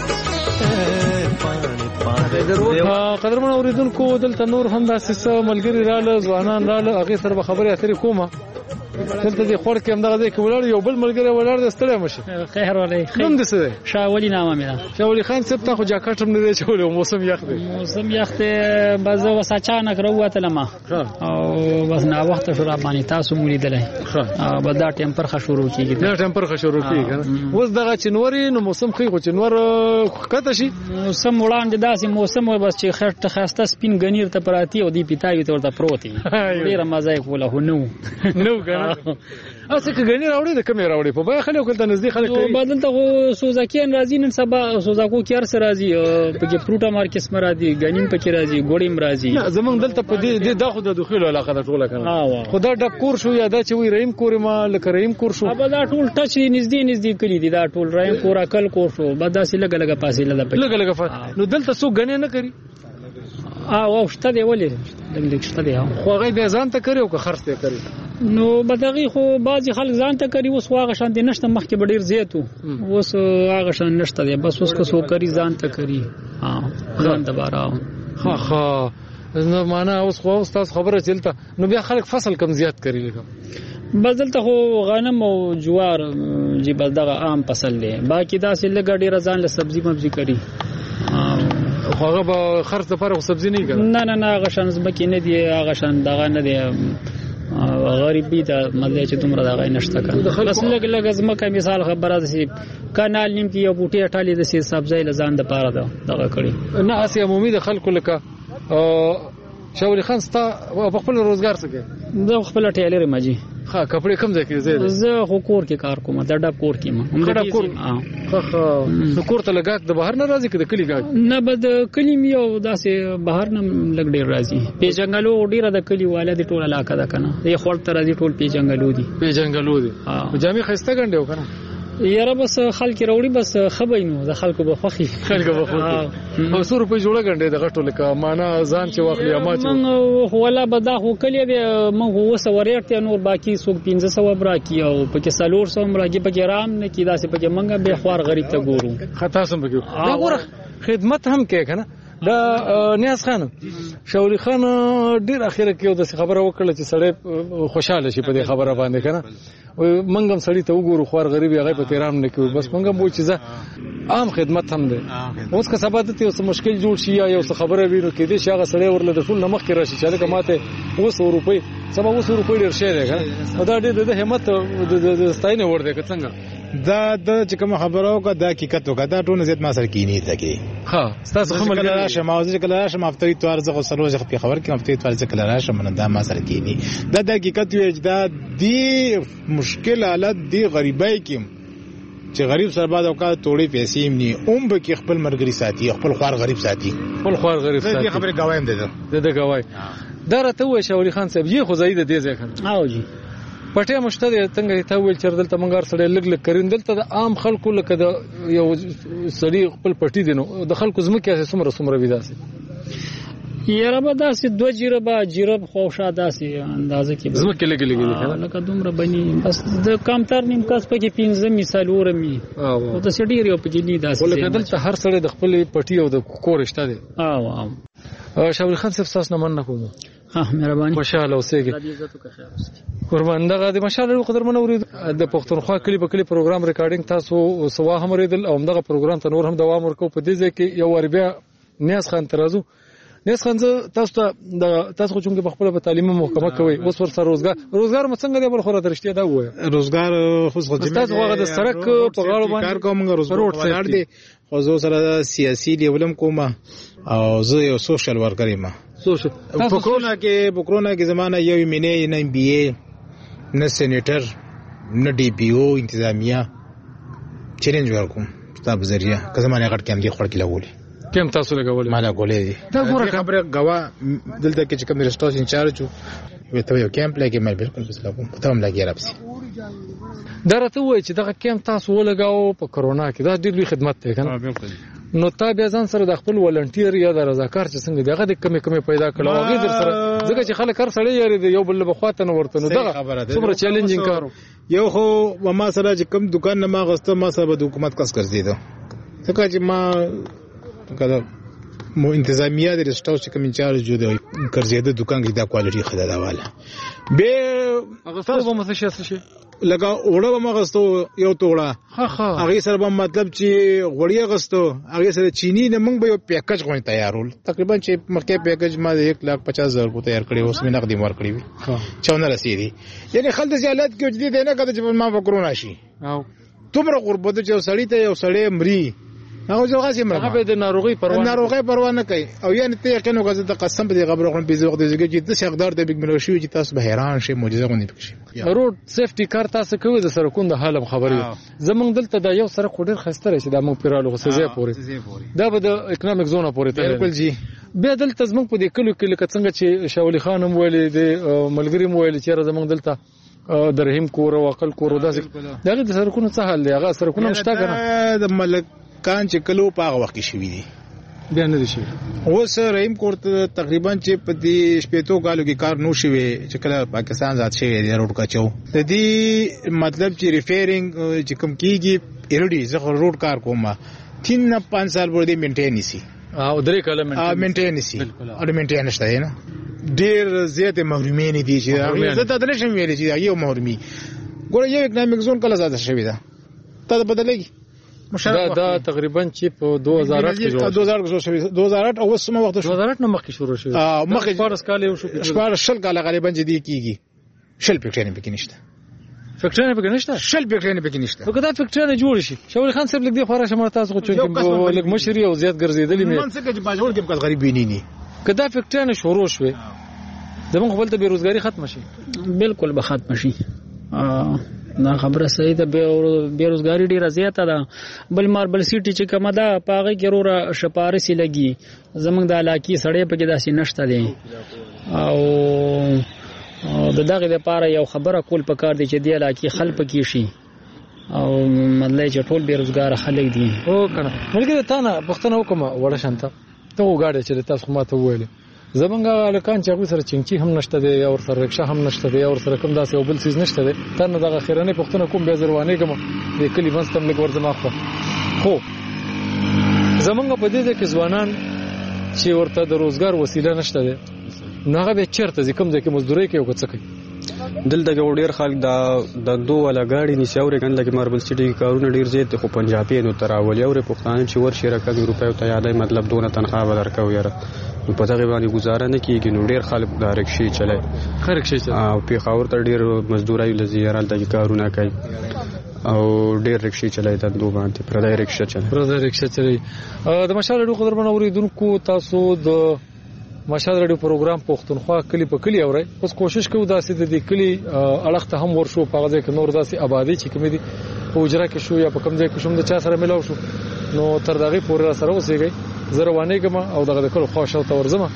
قدرمن اوریدونکو دلته نور هم داسې ملګری رااله ځوانان رااله هغې سره به خبرې اترې کومه دلته دې خوړ کې همدغه ځای کې ولاړ یو بل ملګری ولاړ دی ستړی مه شي خیر ولی نوم دې څه دی شاه ولی نامه مې ده شاه ولی خان صاحب تا خو جاکټ هم نه دی اچولی او موسم یخ دی موسم یخ دی بس زه اوس اچانک راووتلم او بس ناوخته شو راباندې تاسو مو لیدلی او بس دا ټمپرخه شروع کېږي دا ټمپرخه شروع کېږي اوس دغه چې نور نو موسم ښیي خو چې نور ښکته شي موسم وړاندې داسې موسم و بس چې خټه ښایسته سپین ګنیر ته پراتي او دې پیتاوي ته ورته پروت وي ډېره مزه یې کوله خو نه و نه و که نه اصل که ګنیر راوړي د کمې راوړي په بیه خلک دلته نږدې خلک کوي دلته خو سوزاکیان راځي نن سبا سوزاکو کې هر څه راځي پکې فروټه مارکس م راځي ګنیم پکې راځي ګوړې م راځي زمونږ دلته په دې دا خو د دخیلو علاقه ده ټوله که نه خو دا ډب کور شو یا دا چې وایي رحیم کور ما لکه رحیم کور شو دا ټول ټچ نږدې نږدې کلي دي دا ټول رحیم کور اکل کور شو بس داسې لږه لږه فاصله ده لږه لږه نو دلته څوک ګنې نه کوي او شته دی ولې لږ لږ شته دی خو هغې بیا ځان ته کوي او که خرڅ ته کوي نو بدغې خو بعضې خلک ځان ته کوي اوس خو هغه شان دی نشته مخکې به ډېر زیات و اوس هغه شان نشته دی بس اوس که څوک کوي ځان ته کوي ځان ته باره ښه ښه نو معنا اوس خو ستاسو خبره چې دلته نو بیا خلک فصل کم زیات کوي لږه بس دلته خو غنم او جوار چې بس دغه عام فصل دی باقي داسې لږه ډېره ځان له سبزي مبزي کوي خو هغه به خرڅ دپاره خو سبزي نه وي که نه نه نه هغه شان ځمکې نه دي هغه شان دغه نه دی غریبي ده مطلب چې دومره دغه یې نشته که بس لږ لږ ځمکه مثال خبره داسې کنال نیم کې یو بوټۍ اټالې داسې سبزی له ځان دپاره ده دغه کړي نه هسې عمومي د خلکو لکه شاه ولی خان ستا په خپل روزګار څه کوې زه خپله ټیلر یم حاجي ښه کپړې کوم ځای کې ځای دی زه خو کور کې کار کوم د ډب کور کې یم ښه ډب کور ښه ښه نو کور ته لګاک د بهر نه راځي که د کلي ګاک نه به د کلي مې یو داسې بهر نه لږ ډېر راځي پیژنګلو ډېره د کلي والا دي ټول علاقه ده که نه یې خوړ ته راځي ټول پیژنګلو دي پیژنګلو دي جامې ښایسته ګنډې و که نه یاره بس خلک راوړي بس ښه به نو د خلکو به خوښي خلکو به خوښي او څو روپۍ جوړه ګنډې د غټو لکه مانا ځان چې واخلي اما چې موږ ولا به دا خو کلي دی موږ اوه سوه ریټ دی نور باقي څوک پنځه سوه هم راکړي او پکې څلور سوه هم راکړي پکې رام نه کړي داسې پکې موږ بې خوار غریب ته ګورو ښه تاسو هم پکې ګوره خدمت هم کوې که نه دا نیاز خان شاه ولی خان ډېر اخره کې یو داسې خبره وکړله چې سړی خوشحاله شي په دې خبره باندې که نه منګ هم سړي ته وګورو خوار غریب هغه په تیرام نه کوي بس منګ هم وایي چې زه عام خدمت هم دی اوس که سبا دته یو څه مشکل جوړ شي یا یو څه خبره وي نو کېدای شي هغه سړی ورله د ټول نه مخکې راشي چې هلکه ماته اوه سوه روپۍ سبا اوه سوه روپۍ ډېر شی دی که نه دا ډېر د همت د ستاینې وړ دی که څنګه دا د چې کومه خبره وکړه دا حقیقت وکړه دا ټول زیات ما سره کینی ته کې ها ستاسو کوم کله راشم او ځکه کله راشم هفتې توار زغه سروج په خبر کې هفتې توار ځکه کله راشم نه دا ما سره کینی دا د حقیقت وی دا دی مشکل حالت دی غریبای کې چې غریب سره بعد اوقات توړي پیسې ني اوم به کې خپل مرګري ساتي خپل خوار غریب ساتي خپل خوار غریب ساتي دې خبره گوایم ده ده گواي دا راته وای شاه ولی خان صاحب یې خو زید دې ځای خان او جی پټه مشته څنګه ته ویل چر دلته مونږ سره لګ لګ کرین دلته د عام خلکو لکه د یو سړي خپل پټي دینو د خلکو زمکه سمره سمره ویداسي یاره به داسې دوه جیره به جیره خوشا داسې اندازه کې زمکه لګ لګ لکه دومره بني بس د کمتر نیم کس پکې پنځه مثال ورمي او د سړي یو پکې نه داسې ولکه دلته هر سړی د خپل پټي او د کور شته دی او او شاه ولی خان صاحب تاسو نه مننه کوم ها مهرباني خوشاله اوسئ قربان دغه د مشال قدرمن اورید د پښتونخوا کلی په کلی پروګرام ریکارډینګ تاسو سوا هم ریدل او دغه پروګرام ته نور هم دوام ورکو په دې ځکه یو ور بیا نیاز خان ترازو نس خنځ تاسو ته د تاسو چې په خپل په تعلیمي محکمه کوي اوس ور سره روزګار روزګار مڅنګ دی بل خو راته رښتیا دا وایي روزګار خو څه تاسو هغه د سړک په غاړه باندې کار کوم روزګار دی خو زه سره سیاسي لیولم کوم او زه یو سوشل ورکر یم سوشل په کرونا کې په کرونا کې زمانہ یو مینې نه بی ای نه سېنیټر نه ډي پی او انتظامیه چیلنج ورکوم تاسو ذریعہ که زمانه غټ کې هم دي خړ کې لګولې کم تاسو لګولې مالا ګولې دي دا ګوره خبره غوا دلته کې چې کوم ریسټورانټ انچارج وي ته یو کیمپ لګي مې بالکل بس لګوم ته هم لګي راپسي درته وای چې دا کیمپ تاسو ولګاو په کرونا کې دا ډېر لوی خدمت دی کنه بالکل نو تا بیا ځان سره د خپل ولنټیر یا د رضاکار چې څنګه دغه د کمی کمی پیدا کړو هغه در سره ځکه چې خلک هر سړی یاري دی یو بل په خواته نه ورته نو دغه څومره چیلنجینګ کارو یو خو ما سره چې کوم دکان نه ما غسته ما سره د حکومت کس ګرځیدو ځکه چې ما کله مو انتظامیه د ریسټورانټ چې کوم انچارج جو دی ګرځیدو دکان کې دا کوالټي خدای دا والا به هغه څه به مڅ شي څه لگا اوړه به مغستو یو توړه ها ها هغه سره به مطلب چې غوړی غستو هغه سره چینی نه موږ به یو پیکج غوښتل تیارول تقریبا چې مخکې پیکج ما یک لاک پچاس هزار کو تیار کړی اوس مې نقدي مار کړی وي چونه رسیدي یعنی خلک زیالات کې جدي نه کده چې ما وکړو نشي او تومره غربت چې سړی ته یو سړی مري هغه ځوغه سي مړه هغه د ناروغي پروا نه ناروغي پروا نه کوي او یعنی ته یقین وکړه د قسم په خبره غوڼ په وخت دې چې د شغدار د بیگ ملوشي چې تاسو به حیران شئ معجزه غونډه پکې روډ سیفټي کار تاسو کوي د سرکون د حالم خبري زمونږ دلته دا یو سره خډر خسته راشي دا موږ پیرالو غسزه پوري دا به د اکونومیک زون پوري ته بالکل جی به دلته زمونږ په دې کلو کې لکه څنګه چې شاولي خان هم ویلي د ملګری مو ویلي چې زمونږ دلته د رحیم کور او عقل کور داسې دغه د سرکونو څه حل دی هغه سرکونه مشته کنه د ملک کان چې کلو په هغه وخت کې شوی دی بیا نه دي شي اوس رحیم کورت تقریبا چې په دې شپېتو کالو کې کار نو شوی چې کله پاکستان ځات شوی دی روډ کاچو د دې مطلب چې ریفیرینګ چې کوم کیږي ایرډي زه روډ کار کوم تین نه پنځه سال ورته مینټین نسی او درې کاله مینټین نسی او مینټین نشته نه ډیر زیاته محرومي نه دي چې زه ته درې شم ویل چې یو محرومي ګوره یو اکونومیک زون کله زاده شوی دا ته بدلېږي دا دا تقریبا چې په دوه هزار کې دوه هزار کې شوی دوه هزار او اوس سم وخت دوه هزار نه مخکې شروع شوی اه مخکې شپږ کال یو شو شپږ شل کال غالبا چې دی کیږي شل فکټرین پکې نشته فکټرین پکې نشته شل فکټرین پکې نشته نو کدا فکټرین جوړ شي شاول خان صاحب لګ دی خورا شمار تاسو چې لګ مشري او زیات ګرځیدلی مې من څه کې باجوړ کې په غریب ویني نه کدا فکټرین شروع شوی زموږ خپل ته بیروزګاری ختم شي بالکل به ختم شي دا خبره صحیح ده بیروزګاری ډیره زیاته ده بل ماربل سیټي چې کومه ده پاغه کې وروره شپارسي لګي زمونږ د علاقې سړې پکې داسې نشته دي او د دغه لپاره یو خبره کول پکار دي چې د علاقې خلک پکې شي او مطلب چې ټول بیروزګار خلک دي او کنه ملګری ته نه پښتنه وکم وړه شانته ته وګاړې چې تاسو ماته وویل زمونږ الکان چې هغه سره چنچي هم نشته دی او سره رکشا هم نشته دی او سره کوم داسې او بل څه نشته دی تر نه دغه خیرانه پښتنه کوم به زروانه کوم د کلی منستم لګ ورځم اخو خو زمونږ په دې کې ځوانان چې ورته د روزګار وسیله نشته دی نو هغه به چیرته ځکم ځکه مزدوري کوي او څه کوي دلته کې ډیر خلک دا د دوه ولا غاړي نشي اورې کنه لکه ماربل سټي کارونه ډیر زیات خو پنجابي نو تراولي او پښتانه چې ورشي راکړي روپیو ته یادای مطلب دونه تنخواه ورکو یاره په دغه باندې گزاره نه کیږي نو ډیر خلک د رکشي چلای رکشي چلای او په خاور ته ډیر مزدورای لزیرال د کارونه کوي او ډیر رکشي چلای د دوه باندې پردای رکشا چلای پردای رکشا چلای د مشال ډو قدر باندې اوریدونکو تاسو د مشال رادیو پروګرام پښتونخوا کلی په کلی اوري اوس کوشش کوو داسې د دې کلی اړخ ته هم ورشو په غځه کې نور داسې آبادی چې کوم دي په اجرا کې شو یا په کوم ځای کې شوم د چا سره ملاو شو نو تر دغه پورې سره اوسېږي زه روانې کوم او دغه د کلو خوښ او تورزمه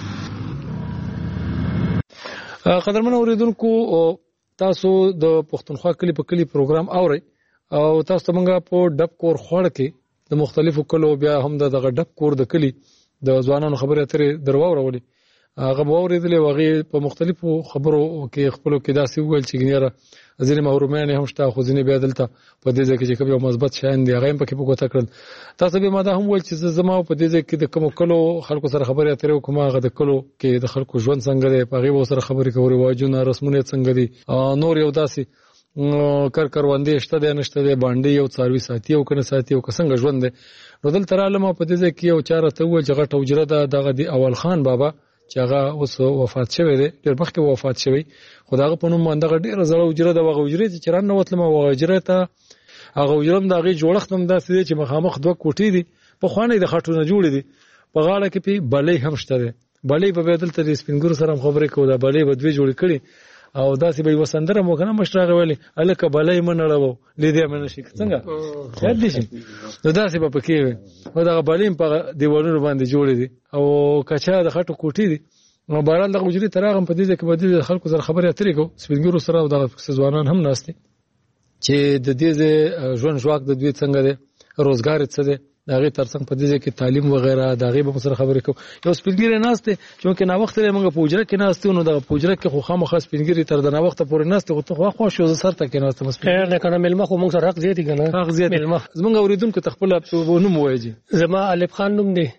قدرمن اوریدونکو تاسو د پښتونخوا کلی په کلی پروګرام اوري او تاسو ته موږ په ډب کور خوړ کې د مختلفو کلو بیا هم دغه ډب کور د کلی د ځوانانو خبرې اترې درواو راولي هغه اوریدلې وغه په مختلفو خبرو کې خپلو کې داسې ویل چې ګنيره ځینې محرومیان هم شته خو ځینې بیا دلته په دې ځای کې چې کوم یو مثبت شیان دي هغه هم پکې په کوته کړل تاسو به ما دا هم ویل چې زما په دې ځای کې د کوم کلو خلکو سره خبرې اترې کوم هغه د کلو کې د خلکو ژوند څنګه دی په هغه سره خبرې کوي واجبونه رسمونه څنګه دي نور یو داسې کر کروندې شته دی نشته دی باندې یو څاروي ساتي او کنه ساتي او څنګه ژوند دی. نو دلته رالم په دې ځای کې یو چاره ته و چې غټ حجره ده دغه د اول خان بابا چې هغه اوس وفات شوی دی ډېر مخکې وفات شوی خو دغه په نوم باندې ډېره زړه حجره ده. هغه حجرې چې راننوتلم هغه حجرې ته هغه حجره هم د هغې جوړښت هم داسې دی چې مخامخ دوه کوټې دي پخوانۍ د خټونه جوړې دي په غاړه کې پې بلۍ هم شته دی. بلۍ به بیا دلته د سپین ږیرو سره هم خبرې کوو دا بلۍ به دوې جوړې کړي او داسې به یوه سندره مو که نه مشر هغه ویلې هلکه بلۍ مه نړوو لیدیا مې نه شي څنګه یاد دي شي نو داسې به پکې وي او دغه بلۍ هم په هغه دیوالونو باندې جوړې دي او کچا د خټو کوټې دي. نو بهرحال دغه حجرې ته راغلم په دې ځای کې به دې خلکو سره خبرې اترې کوو سپین ږیرو سره او دغه پکې ځوانان هم ناست دي چې د دې ځای ژوند ژواک د دوی څنګه دی روزګار یې څه دی د هغې تر څنګ په دې ځای کې تعلیم وغیره د هغې به سره خبرې کوو. یو سپین ږیری ناست دی چونکې ناوخته دی موږ په حجره کې ناست یو نو دغه په حجره کې خو خامخا سپین ږیري تر د ناوخته پورې ناست دی خو ته خوا خوا شو زه سر ته کېناستم خیر دی که نه مېلمه خو موږ سره حق زیات دي که نه حق زیات زموږ اورېدونکو ته خپله نوم ووایه. زما الف خان نوم دی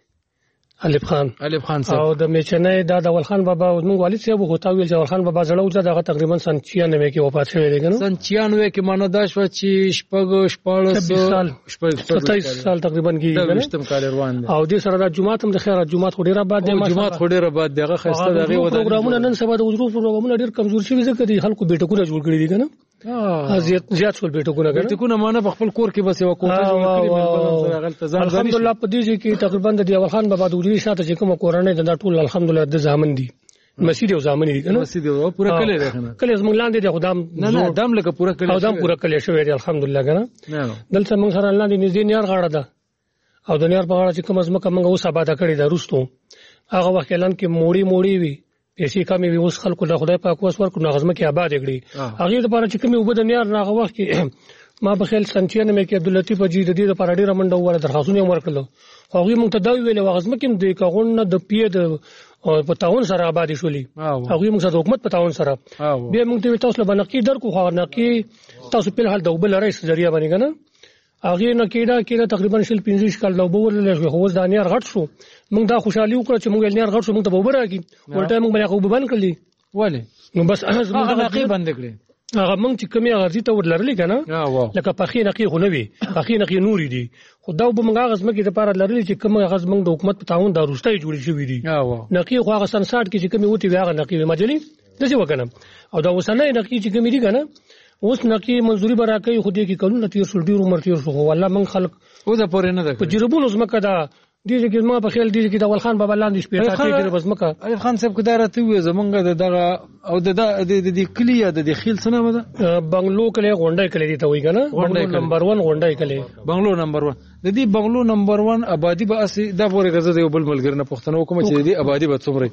الف خان الف خان صاحب او د میچنې دا د اول خان بابا موږ والد صاحب خو تا ویل چې اول خان بابا زړه وځه دغه تقریبا سن چھیانوے کې وفات شوی دی کنه سن چھیانوے کې معنا دا شو چې شپږ شپږ سال ستایس سال تقریبا کې دغه کال روان دي او دې سره د جمعه هم د خیرات جمعه خو ډیره بعد دی جمعه خو ډیره بعد دغه خسته دغه ودانې پروګرامونه نن سبا د وزرو پروګرامونه ډیر کمزور شوي ځکه دي خلکو بیٹکونه جوړ کړی دي کنه زیات زیات ټول بیٹکونه کنه بیٹکونه معنا په خپل کور کې بس یو کوټه جوړ کړی مل بل غلط ځان الحمدلله په دې کې تقریبا د اول خان بابا د وزري شاته چې کوم کورنۍ د ټول الحمدلله د زامن دي مسجد او زامن دي کنه مسجد او پورا کلی دی کنه کلی زموږ لاندې دی خدام نه نه دام لکه پورا کلی او دام پورا کلی شوی دی الحمدلله کنه دلته موږ سره لاندې نږدې نیار غاړه ده او د نیار په غاړه چې کوم ازمکه موږ اوس آباد کړی دا روستو هغه وخت اعلان کې موړي موړي وي پیسې کمې وي اوس خلکو د خدای پاک اوس ورکو نغزمه کې آباد کړي هغه لپاره چې کومې وبد نیار هغه وخت کې ما په خیال سنچین مې کې عبداللطیف اجي د دې لپاره ډیره منډه وره درخواستونه ورکړل هغه موږ ته دا ویل وغزمه کې د کاغون د پیه د په تاون سره آباد شولې هغه موږ سره حکومت په تاون سره بیا موږ ته تاسو له نقي درکو خو نقي تاسو په حال د وبل رئیس ذریعہ باندې کنه هغه نه کېدا کېدا تقریبا شل پنځه کال د وبول له خو ځ دانیار غټ شو موږ دا خوشحالي وکړه چې موږ دانیار غټ شو موږ ته وبره راکی ولټه موږ باندې خو بند کړلی وله نو بس هغه نقي بند کړی هغه موږ چې کمی غرضی ته ورلرلی کنه لکه پخې نقي خو نه وي پخې نقي نوري دي خدا به موږ هغه زمکه د پاره لرلی چې کوم هغه موږ د حکومت په تعاون د روستای جوړی شوې دي نقي خو هغه سنساټ کې چې کمی وتی هغه نقي مجلي دسی وکنه او دا وسنه نقي چې کمی دي کنه اوس نقي منزوري برا کوي خو دې کې کلونه تیر شول ډیر عمر تیر شو والله من خلق او دا پورې نه ده په جربونو زمکه دا دې کې ما په خیال دې کې د اول خان بابا لاندې شپې ته کې د بزمکه الف خان صاحب کو دارته وي زمونږ د دغه او د د کلی یا د خیل سنه ده بنگلو کله غونډه کله دي ته وي کنه غونډه نمبر واحد غونډه کله بنگلو نمبر واحد د دې بنگلو نمبر واحد آبادی به اسی دا پورې غزه دی بل ملګری نه پښتنو کوم چې دې آبادی به څومره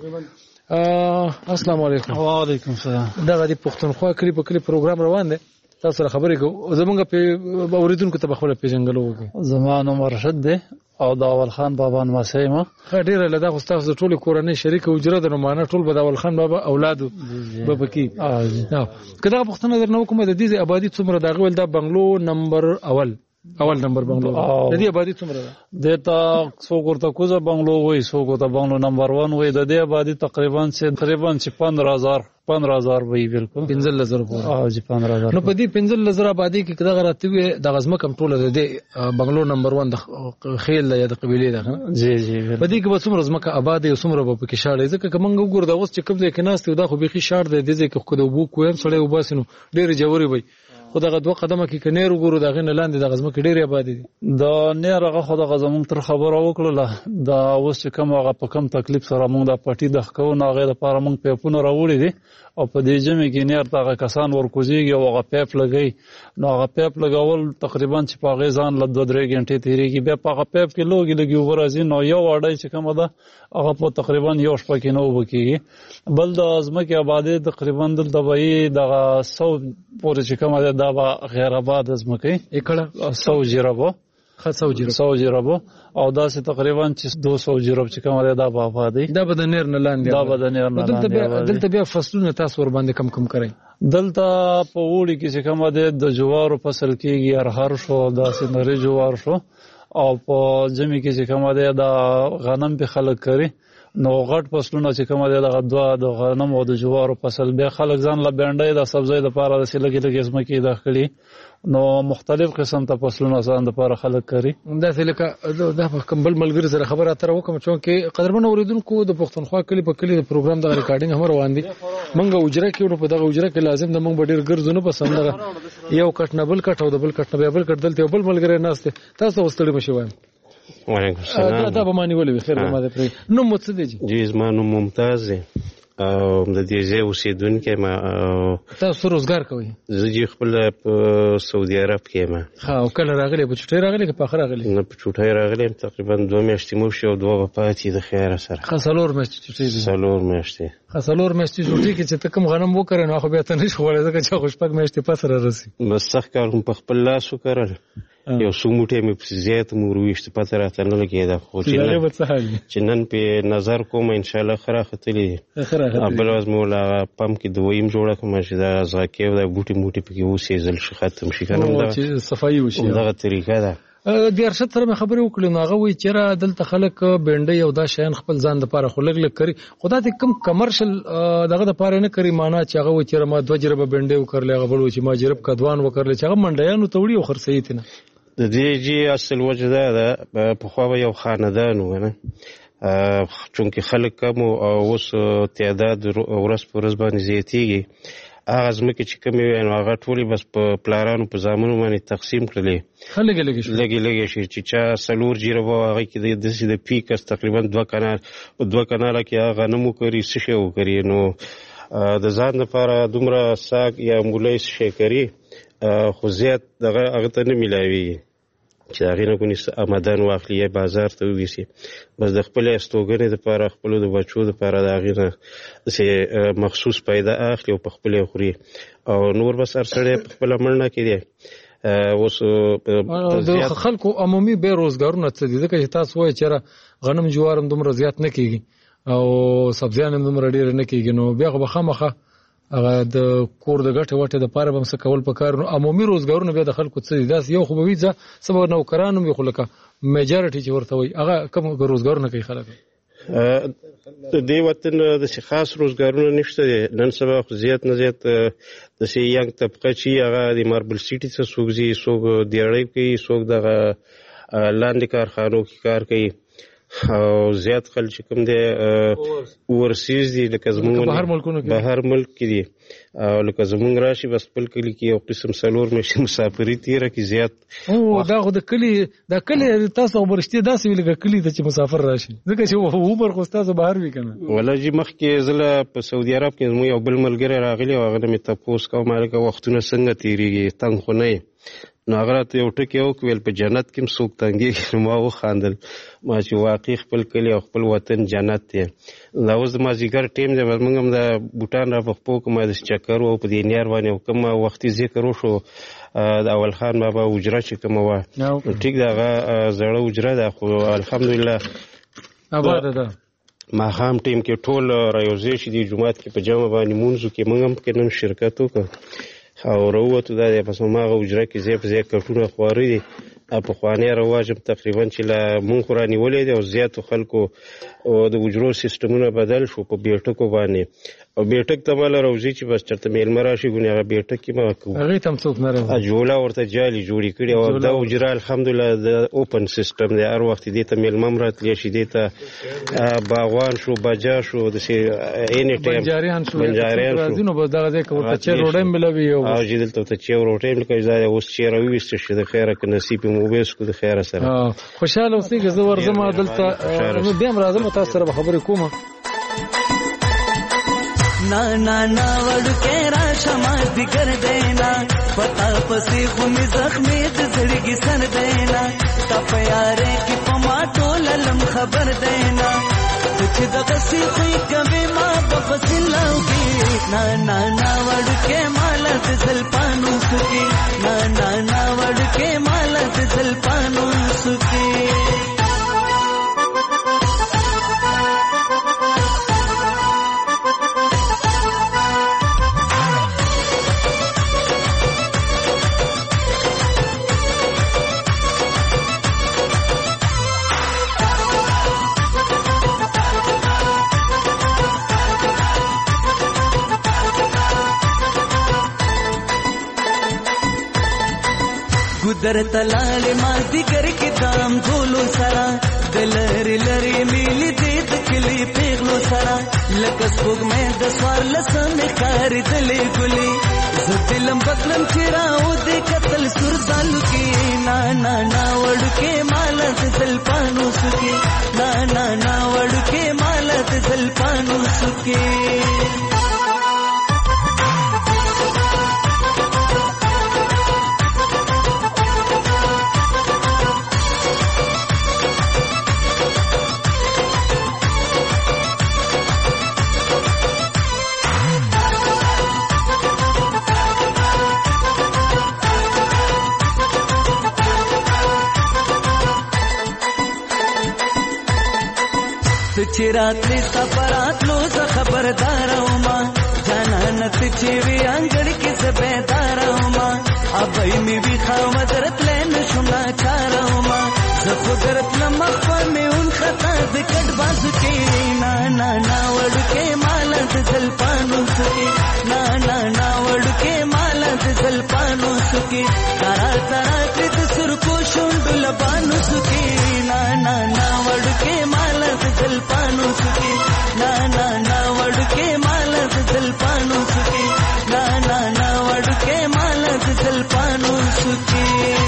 السلام علیکم وعلیکم السلام دا د پښتونخوا کلی په کلی پروګرام روان دی تاسو سره خبرې کوو زمونږ په اوریدونکو ته خپل پیژنګلو وکړو زما نوم رشد دی او دا اول خان بابا نمسه ما ډیره لدا خو تاسو ټول کورنۍ شریک وجره د نمانه ټول به د اول خان بابا اولادو به پکې اه کدا پښتنه درنو کومه د دې آبادی څومره دا غول دا بنگلو نمبر اول اول نمبر بنگلو د دې آبادی څومره ده دتا څو ورته کوزه بنگلو وای څو ورته بنگلو نمبر واحد وای د دې آبادی تقریبا تقریبا پندرہ ہزار پندرہ ہزار وای بالکل پنځه لزر پورې اه جی پندرہ ہزار نو په دې پنځه لزر آبادی کې کدا غراته وي د غزمه کم ټوله ده بنگلو نمبر واحد د خیل یا د قبيله ده جی جی په دې کې به څومره زمکه آباد او څومره به کې شاړې ځکه کومنګ وګور د اوس چې کوم ځای کې ناست دا خو بيخي شاړ دی د دې کې خو د وبو کویم سړی وباسنو ډېر جوړي وي خو دغه دوه قدمه کې کنير وګورو دغه نه لاندې د غزمه کې ډېر آباد دي دا نه هغه خو د غزمون تر خبره وکړه دا اوس کوم هغه په کم تکلیف سره موږ د پټي د خو نه غیر لپاره موږ په پونه راوړي دي او په دې جمع کې نه ارتاغه کسان ورکوزيږي او هغه پیپ لګي نو هغه پیپ لګول تقریبا چې په غیزان ل دوه درې غنټې تیریږي بیا په هغه پیپ کې لوګي لګي ورازي نو یو وړای چې کومه ده هغه په تقریبا یو شپه کې نو وکیږي بل د ازمکه آبادی تقریبا د دبي دغه سو پورې چې کومه ده دا غیر آباد ازمکه اکړه سو جربو خاصو جرب سو جربو او دا سه تقریبا چې دو سو جرب چې کومه ده دا په آبادی دا به د نیر نه لاندې دا به د نیر نه لاندې دلته بیا فصلونه تاسو ور باندې کم کم کړئ دلته په وړي کې چې کومه ده د جوارو فصل کېږي هر شو دا سه نری جوار شو او په جمی کې چې کومه ده دا غنم په خلک کوي نو غټ فصلونه چې کومه دی دغه دوه د غنم او د جوارو فصل بیا خلک ځان له بینډۍ د سبزۍ دپاره داسې لږې لږې ځمکې ده کړي نو مختلف قسم ته فصلونه ځان دپاره خلک کري داسې لکه دا په کوم بل ملګري سره خبره اتره وکړم چونکې قدرمنو اورېدونکو د پښتونخوا کلي په کلي د پروګرام دغه ریکارډینګ هم روان دي موږ اجره کې ورو په دغه اجره کې لازم ده موږ به ډېر ګرځو نه پسند دغه یو کټ نه بل کټ او د بل کټ نه بیا بل کټ دلته یو بل ملګری ناست دی تاسو اوس ستړي مه شئ وایم وعلیکم السلام دا به ما نیولې وي خیر به ما دې پرېږدي نوم مو څه دی جی زما نوم ممتاز دی او د دې ځای اوسېدونکی یم تاسو روزګار کوئ زه جی خپله په سعودي عرب کې یم ښه او کله راغلی په چوټۍ راغلی که په اخه راغلی نه په چوټۍ راغلی یم تقریبا دوه میاشتې مو شي او دوه به پاتې د خیره سره ښه څلور میاشتې چوټۍ دي څلور میاشتې ښه څلور میاشتې چوټۍ کې چې ته کوم غنم وکرې نو خو بیا ته نه شي غواړی ځکه چې هغه شپږ میاشتې پس رارسي بس سخت کار مو په خپل لاس وکرل یو څو موټی مې پسې زیات مو ورویشت پته راته نه لګېده خو چې نن پې نظر کوم انشاءالله ښه راختلي دي بله ورځ مې ول هغه پمپ کې دویم جوړه کړم چې دا زغکې او دا بوټي موټي پکې وسېزل شي ختم شي که نه صفایي وشي همدغه طریقه ده د ارشد سره مې خبرې وکړې نو هغه وایي چېرې دلته خلک بینډۍ او دا شیان خپل ځان دپاره خو لږ لږ کوي خو دا د کوم کمرشل دغه دپاره نه کوي معنا چې هغه وایي چېرې ما دوه جربه بینډۍ وکرلې هغه بل وایي چې ما جرب کدوان وکرلې چې هغه منډیانو ته وړي او خرڅوي ترې نه د دې جي اصل وجه دا ده پخوا به یو خاندان و نه چونکې خلک کم او اوس تعداد ورځ په ورځ باندې زیاتېږي هغه ځمکې چې کمې وي نو هغه ټولې بس په پلارانو په زامنو باندې تقسیم کړلې ښه لږې لږې شي لږې لږې شي چې چا څلور جیره به هغه کې داسې د پیکس تقریبا دوه کنال په دوه کناله کې هغه غنم وکري څه شی وکري نو د ځان لپاره دومره ساګ یا مولی څه شی کري خو زیات دغه هغه ته نه میلاویږي چې د هغې نه کونې آمدن واخلي یا بازار ته وویسي بس د خپلې استوګنې دپاره خپلو د بچو دپاره د هغې نه داسې مخصوص پیدا اخلي او په خپلې خوري او نور بس هر سړی په خپله مړنه کې دی اوس د خلکو عمومي بې روزګارونه څه دي ځکه چې تاسو وایئ چېرې غنم جوار هم دومره زیات نه کېږي او سبزیان هم دومره ډېره نه کېږي نو بیا خو به خامخا هغه د کور د ګټې وټې دپاره به هم څه کول پکار نو عمومي روزګارونه بیا د خلکو څه دي داسې یو خو به وي ځه څه به نوکران هم وي خو لکه میجارټي چې ورته وایي هغه کوم روزګارونه کوي خلک د دې وطن داسې خاص روزګارونه نشته دی نن سبا خو زیات نه زیات داسې ینګ طبقه چې هغه د ماربل سیټي ته څوک ځي څوک دیاړۍ کوي څوک دغه لاندې کارخانو کې کار کوي او زیات خلک چې کوم دی اورسیز دي لکه زمونږ بهر ملک کې دي او لکه زمونږ راشي بس خپل کلي کې یو قسم څلور میاشتې مسافري تېره کړي زیات دا خو د کلي دا کلي تاسو خو به رښتیا داسې وي لکه کلي ته چې مسافر راشي ځکه چې عمر خو ستاسو بهر وي که نه والله جي مخکې زه په سعودي عرب کې زموږ یو بل ملګری راغلی او هغه نه مې تپوس کوم هلکه وختونه څنګه تېرېږي تنګ خو نه یې نو هغه راته یو ټکي وکړل په جنت کې هم څوک تنګېږي نو ما وخاندل ما چې واقعي خپل کلي او خپل وطن جنت دی دا اوس د مازدیګر ټیم دی موږ هم د بوټان را په خپو کوم د چکر او په دې نیار باندې او کوم وختي ذکر وشو د اول خان بابا اجره چې کومه وه ټیک د هغه زړه اجره ده خو الحمدلله آباده ده ماښام ټیم کې ټول رایوځای شي دي جومات کې په جمع باندې مونځو کې موږ هم پکې نن شرکت وکړو او راووتو دا دی پس هماغه اجره کې ځای په ځای کټونه خواره دي پخوانی رواج هم تقریبا چې له مونږ خو رانیولی دی او زیاتو خلکو د اجرو سیسټمونه بدل شو په بیټکو باندې او بیټک ته ماله راوځي چې بس چېرته میلمه راشي ګونې هغه بیټک کې مه کوو هغې ته هم څوک نه راوځي جوله ورته جالي جوړې کړي او دا اجره الحمدلله د اوپن سیسټم دی هر وخت دې ته میلمه هم راتلی شي دې ته باغوان شو بجا شو داسې ایني ټایم بنجاریان شو راځي نو بس دغه ځای کې ورته چای روډۍ هم ملوي او چې دلته ورته چای او روټۍ هم لکه دا اوس چای راوویسته شي د خیره که نصیب یې مو وبیس کړو د خیره سره خوشحاله اوسېږه زه ورځم دلته بیا هم راځم تاسو سره به خبرې کوم ना ना ना वड़के राशमा दिगर देना पता पसी खुमी जख्मी दजड़गी सर देना तप यारे की पमाटो ललम खबर देना कुछ दगसी खुई कभी माँ बफसिलाऊगी ना ना ना वड़के माला दजल पानू सुकी ना ना ना वड़के माला दजल पानू सुकी خدر تلال ما ذکر کې دام ټولو سره دلری لری میلی دې د کلی پیغلو سره لکه سپوږمۍ د سوار لسمې کاری دلې ګلې زه دلم بکلم چې راو دې قتل سر زالو کې نا نا نا وړکې مال د زلپانو سکې نا نا نا وړکې مال د زلپانو سکې چرات لی سفرات لو ز خبردار اوما جانان تی چوی انګړ کې زبیدار اوما ابای می وی خاو مدرت لین شونا چار اوما ز خدرت لمخ می اون خطا د کډ باز کې نا نا نا وړ کې مال د زلپانو سکي نا نا نا وړ کې مال د زلپانو سکي ترا ترا کې د سر کو شوند لبانو سکي نا نا نا وړ کې مال د زلپانو سکي نا نا نا وړ کې مال د زلپانو سکي نا نا نا وړ کې مال د زلپانو سکي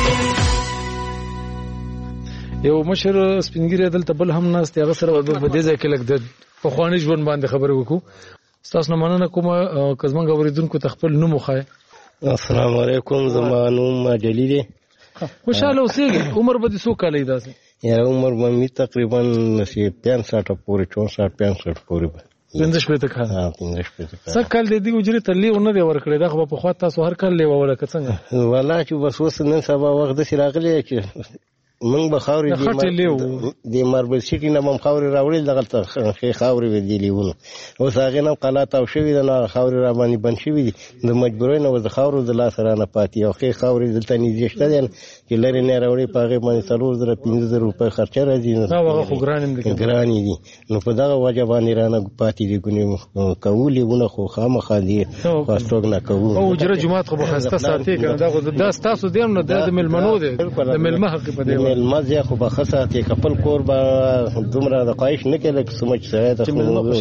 یو مشر سپینګری دلته بل هم ناست هغه سره په دې ځای کې لګ د پخوانی ژوند باندې خبرې وکړو تاسو نه مننه کوم کزمن غوریدونکو تخپل نوم خای السلام علیکم زمانوم جلی دی خوشاله اوسېږي عمر به څو کال دی داسې یا عمر به تقریبا نشي پنځه پورې چونسठ پنځه پورې پنځه شپږ کال ها پنځه شپږ کال څه کال دې اجرت لی ونه دی ورکړی دا خو په خوا تاسو هر کال لی ولا څنګه ولا چې بس وس نن سبا وخت د راغلی چې من به خاورې د ماربل سیټي نه هم خاورې راوړل دغه ښې خاورې وې دي لیونه اوس هغې نه قلا تاو شوي ده نه خاورې را باندې بند شوي دي د مجبورۍ نه اوس د خاورو د لاسه رانه پاتې او ښې خاورې دلته نږدې شته دی چې لرې نه راوړې په هغې باندې څلور زره پنځه زره روپۍ خرچه راځي ګرانې دي نو په دغه وجه باندې رانه پاتې دي ګونې کوو لیونه خو خامخا دي خواستوګ نه کوو او اجره جومات خو به ښایسته ساتې که نه دا ستاسو دی هم نه دا د مېلمنو دی د مېلمه حق په دی مزه خو به خاصه خپل کور به دومره د قایش نه کله سمج سره د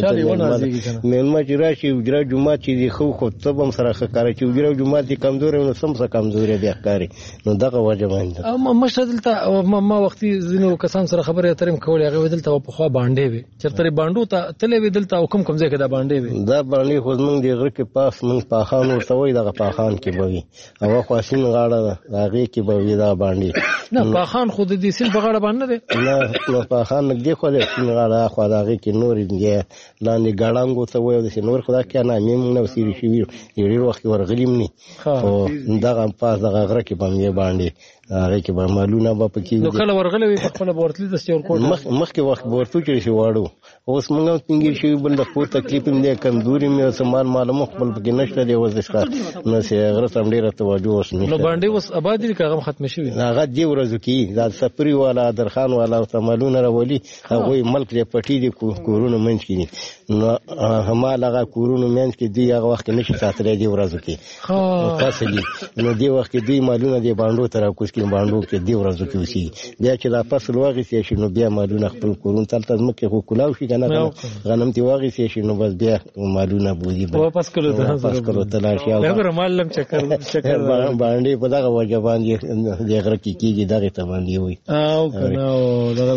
مېلمه چې راشي اجره جمعه چې دی خو خو تبم سره ښکاري چې اجره جمعه دي کمزورې نو سم سره کمزورې بیا ښکاري نو دغه وجه باندې اما مشه دلته ما وختي ځینو کسان سره خبرې اترې کولې هغه دلته په خوا باندې وي چرته باندې ته تلې وي دلته حکم کوم ځای کې دا باندې وي دا باندې خو موږ دی غره کې پاس موږ پاخان ورته وای دغه پاخان کې به وي او خواشین غاړه هغه کې به وي دا باندې نه پاخان خود دې سیل په غاړه باندې نه نو پاخان نږدې خو دې سیل غاړه خو هغه کې نور دې لاندې ګړنګو ته وای د نور خدا کې نه مې موږ نو سیری شي یوه وخت ورغلیم نه او دغه پاس دغه غره کې باندې باندې هغه کې به معلومه به پکې نو کله ورغلې په خپل ورتلې د ستور کوټ مخ مخکې وخت ورته چې شي واړو اوس موږ څنګه شي بل د خپل تکلیف دې کمزوري مې سامان معلومه خپل پکې نشته دی وځ ښه نو سي غره تم ډیره توجه اوس نه نو باندې اوس آبادی کاغه ختم شي هغه دی ورځو کې دا سپری والا درخان والا سمالونه راولي هغه ملک دې پټي دي کورونه منځ کې نو هماله هغه کورونه منځ کې دی هغه وخت نشي ساتره دی ورځو کې تاسو دې نو دی وخت دی معلومه دی باندې تر کوس باندې کې دی ورځو کې وسی بیا چې دا فصل واغی شي نو بیا مالونه خپل کورون تلته مکه خو کلاو شي کنه غنم دی واغی شي نو بس بیا مالونه بودی واپس کړو ته واپس کړو ته لا شي هغه مالم چکر چکر باندې په دغه وجه باندې دغه کې کېږي دغه ته باندې وي او کنه دغه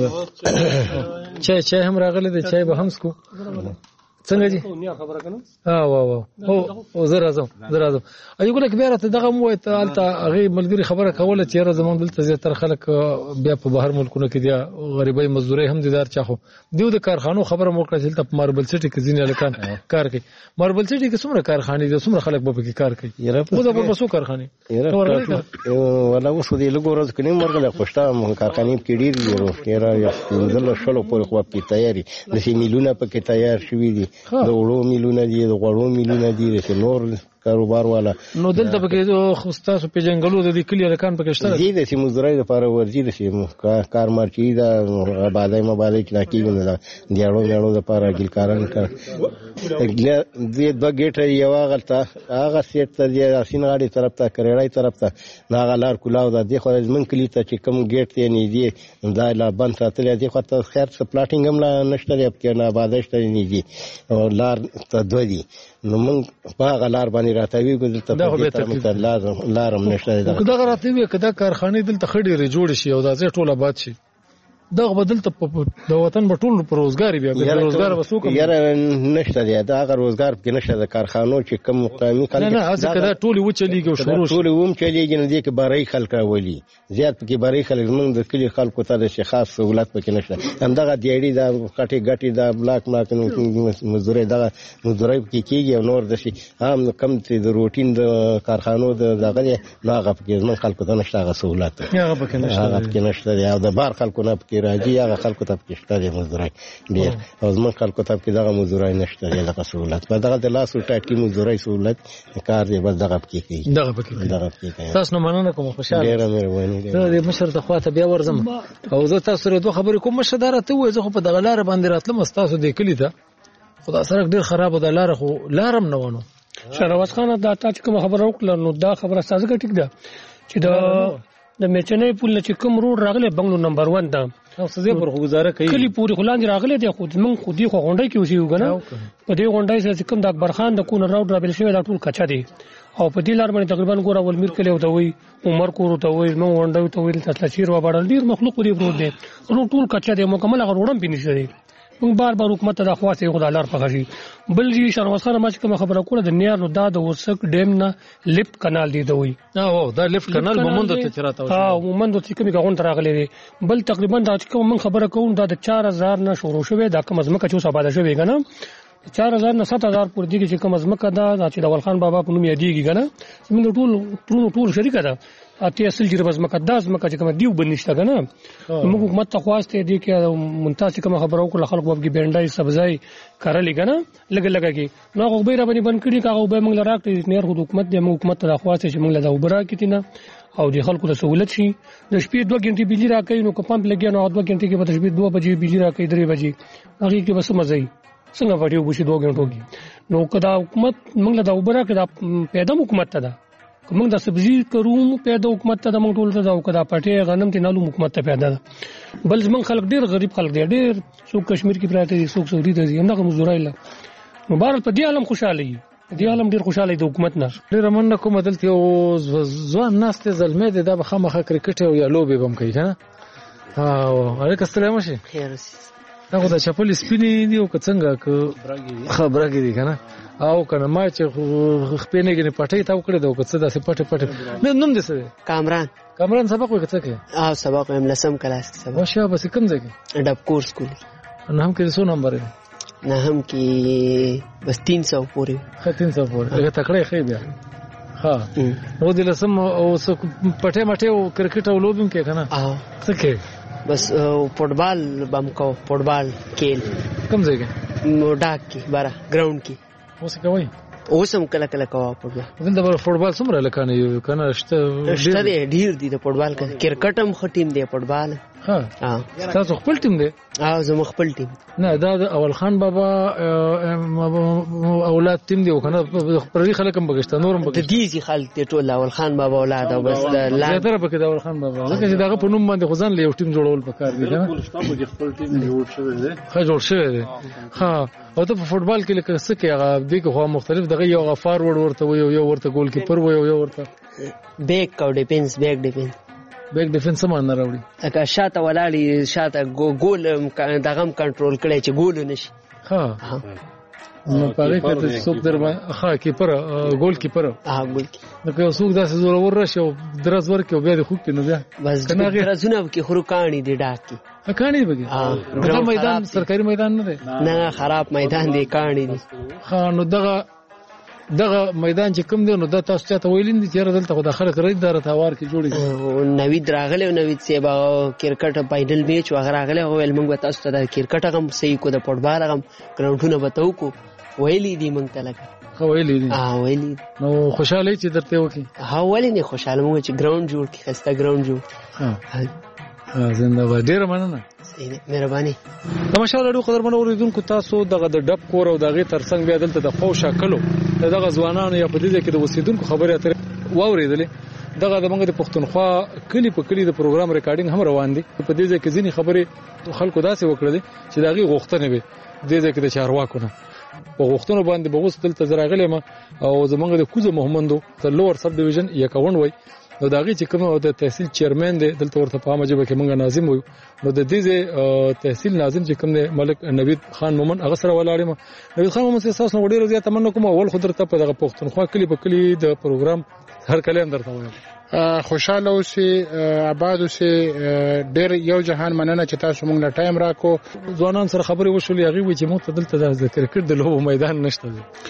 چای چای هم راغله د چای به هم سکو څنګه جی خبره کنه ها وا وا او او زرا زم زرا زم ایو ګل کبیره ته دغه مو ته الته هغه ملګری خبره کوله چې زمون دلته زیاتره خلک بیا په بهر ملکونو کې دي غریبۍ مزدوري هم دیدار چاخو دیو د کارخانو خبره مو کړه چې ته ماربل سټي کې ځینې لکان کار کوي ماربل سټي کې څومره کارخانې دي څومره خلک به کې کار کوي خو دا په څو کارخانې ولا اوس دې لګورز کني مرغله خوشته کارخانې کې ډیر دي ورو یا دل شلو په خو په تیاری د سیميلونه په کې تیار شوي دي د وړو میلونه دي د غوړو میلونه دي د نور کاروبار والا. نو دلته پکې خو تاسو په جنګلو د دې کلی الکان پکې شته دي د سیمزدوري لپاره ورځي د سیمو کار مرچی دا آبادای مبادای چې کیږي نه دیاړو دیاړو لپاره ګلکاران کار دې دوه ګټه یو غلطه هغه سیټ ته د سینغاړي طرف ته کریړای طرف ته ناغه لار کولاو د دې خو من کلی ته چې کوم ګټ یې نه دی دا لا بند ساتل دي خو ته خیر څه پلاټینګ هم لا نشته دی په نه آبادشته نه دي او لار ته دوه دي نو موږ په هغه لار باندې راتوي ګذرته په دې لازم لارم نشته دا دا راتوي کدا کارخانه دلته خډيره جوړ شي او دا ځای ټول آباد شي دغه بدل ته د وطن په ټول پر روزګاری بیا د روزګار وسوک یاره نشته دی دا هغه روزګار کې نشته د کارخانو چې کم مقامي خلک نه نه ځکه دا ټول و چلیږي او شروع ټول ووم چلیږي نو دې کې باري خلک راولي زیات کې باري خلک موږ د کلی خلکو ته د خاص سہولت پکې نشته همدغه دیړي دا کټي ګټي دا بلاک ماک مزدوري دا مزدوري کې کېږي او نور د شي هم کم چې د روټین د کارخانو د دغه لاغه پکې موږ خلکو ته نشته هغه سہولت هغه پکې نشته هغه پکې نشته او د بار خلکو نه پکې راځي هغه خلکو ته پکې شته د مزدوري ډیر او زموږ خلکو ته پکې دغه مزدوري نشته دغه سہولت په دغه د لاس ټاټي مزدوري سہولت کار دی بس دغه پکې کوي دغه پکې دغه پکې تاسو نه مننه کوم خوشاله ډیر مهرباني د مشر ته خواته بیا ورزم او زه تاسو سره دوه خبرې کوم مشدار ته وای زه خو په دغه لار باندې راتلم تاسو د کلی ته خدا سره ډیر خراب د لار خو لارم نه ونه شهنواز خان دا تاسو کوم خبره وکړه نو دا خبره سازګه ټیک ده چې دا د میچنې پول چې کوم روډ راغله بنگلور نمبر ون دا تاسو زه پر گزاره کوي کلی پوری خلاندې راغله د خود من خودي خو غونډه کې اوسې وګنه په دې غونډه کې کوم د اکبر خان د کون راوډ را بل شوی دا ټول کچا دي او په دې لار باندې تقریبا ګور اول میر کلی وته وي عمر کور ته وي نو غونډه ته ویل تاسو چیر و باندې ډیر مخلوق دی پروت دي نو ټول کچا دي مکمل غوړم پینې دي موږ بار بار حکومت ته خواصه خدای لار پخشي بل جی شهنواز خان ما چې کوم خبره کوله د نیار نو دا د ورسک ډیم نه لیفت کانال دی دوی او دا لیفت کانال مومند ته چرته ها مومند چې کومه غون تراغلې دي بل تقریبا دا چې کوم خبره کوم دا د چار هزار نه شروع شوه دا کوم ازمکه چې سبا ده شوی کنه چار هزار نه سات هزار پور دي چې کوم ازمکه دا چې د ولخان بابا په نوم یادېږي کنه موږ ټول ټول ټول شریک ده اته اصل جرب از مقدس مکه چې کوم دیو بنشته کنه موږ حکومت ته خواسته دي کې منتاسب کوم خبرو کو خلک وبګي بینډای سبزای کارلې کنه لګ لګ کې نو غو به را باندې بن کړي کاغه به موږ راکړي نیر حکومت د حکومت ته خواسته چې موږ له وبرا کې نه او د خلکو ته سہولت شي د شپې دوه غنټې بجلی راکې نو کوم پمپ لګیا نو دوه غنټې کې به شپې دوه بجې بجلی راکې درې بجې هغه کې بس مزه ای څنګه وړي وبشي دوه غنټو کې نو کدا حکومت موږ له وبرا کې دا پیدا حکومت ته ده کوم د سبزی کوم پیدا حکومت ته د موږ ټول ته دا کدا پټه غنم ته نالو حکومت ته پیدا بل زمون خلک ډیر غریب خلک دي ډیر څوک کشمیر کې پراته دي څوک سعودي ته دي همدغه مزدورای له مبارک په دې عالم خوشاله دي دې عالم ډیر خوشاله دي حکومت نه ډیر مننه کوم دلته او ځوان ناس ته زلمه دي د بخمه کرکټ او یا لوبي بم کوي کنه او علیکم السلام شي خیر دا د چپل سپینې دی او څنګه خبره کې کنه او کنه ما چې خپې نه غني پټې تا وکړې دا وکړه دا سه پټې پټې نو نوم دې څه کامران کامران سبق وکړه کې او سبق هم لسم کلاس کې سبق واشه بس کوم ځای کې ډب کورس سکول نه هم کې څو نمبر نه هم کې بس تین سو پورې خه تین سو پورې هغه تکړه خې بیا ها نو دې لسم او پټې مټې او کرکټ او لوبم کې کنه اه څه کې بس فوټبال بم کو فوټبال کېل کوم ځای کې نو ډاک کې بارا ګراوند کې اوس کوي اوس هم کله کله کوه فوټبال دلته فوټبال څومره لکانه یو کنه شته شته ډیر دي د فوټبال کې کرکټ هم خټیم دی فوټبال ها ها تاسو خپل ټیم دی اه زمو خپل ټیم نه دا د اول خان بابا اولاد ټیم دی کنه پرې خلک هم بغشت نورم بغشت د دې خلک ته ټول اول خان بابا اولاد او بس د لا تر په کې د اول خان بابا ځکه چې داغه په نوم باندې خزان له یو ټیم جوړول پکار دی کنه خپل ټیم جوړ شوی دی ښه جوړ شوی دی ها او ته په فوټبال کې لکه څه کې هغه د کې خو مختلف دغه یو غفار ورډ ورته وي یو ورته ګول کیپر وي یو ورته بیک او ډیفنس بیک ډیفنس بیک ډیفنس هم نه راوړي اګه شاته ولاړی شاته ګول دغه کنټرول کړي چې ګول نشي ها نو پاره کې څوک در باندې ها کیپر ګول کیپر ها ګول نو که څوک داسې زور ور راشي او درز ورکه بیا د خوب کې نو بیا بس درزونه کې خروکانی دی ډاکي کانی بګي ها میدان سرکاري میدان نه دی نه خراب میدان دی کانی دی ها نو دغه دغه میدان چې کوم دی نو د تاسو ته ویلین دي چې دلته خو د خلک رید دار تاوار کې جوړي نوید راغله نوید سیبا کرکټ فائنل میچ وغراغله ویل موږ تاسو ته د کرکټ غم صحیح کو د فوټبال غم ګراوندونه بتاو کو ویلې دي موږ ته لګ خو ویلي دي ها ویلي نو خوشاله چې درته وکي ها ولې نه خوشاله مو چې ګراوند جوړ کی خسته ګراوند جوړ ها زنده باد ډیر مننه مهرباني تماشا لرو قدرمن اوریدونکو تاسو دغه د ډب کور او دغه ترڅنګ بیا دلته د خو شکلو دغه ځوانانو یا په دې کې د وسیدونکو خبرې اترې واوریدلې دغه د منګه د پښتونخوا کلی په کلی د پروګرام ریکارډینګ هم روان دي په دې کې ځینې خبرې خلکو داسې وکړلې چې دغه غوښتنه به د دې کې د چارواکو نه په غوښتنو باندې به وس دلته زراغلې ما او زمونږ د کوزه محمدو د لوور سب ډیویژن یکاون وای نو داغه چې کوم د تحصیل چیرمن دی دلته ورته په مجبه کې مونږه ناظم وو نو د دې تحصیل ناظم چې کوم دی ملک نوید خان مومن هغه سره ولاړم نوید خان مومن سره تاسو ډیره زیاته مننه کوم اول خو درته په دغه پښتونخوا کلی په کلی د پروګرام هر کله درته وایم خوشاله اوسئ آباد اوسئ ډېر یو جهان مننه چې تاسو موږ له ټایم راکو ځوانان سره خبرې وشولې هغه وی چې موږ ته دلته د کرکټ د لوبو میدان نشته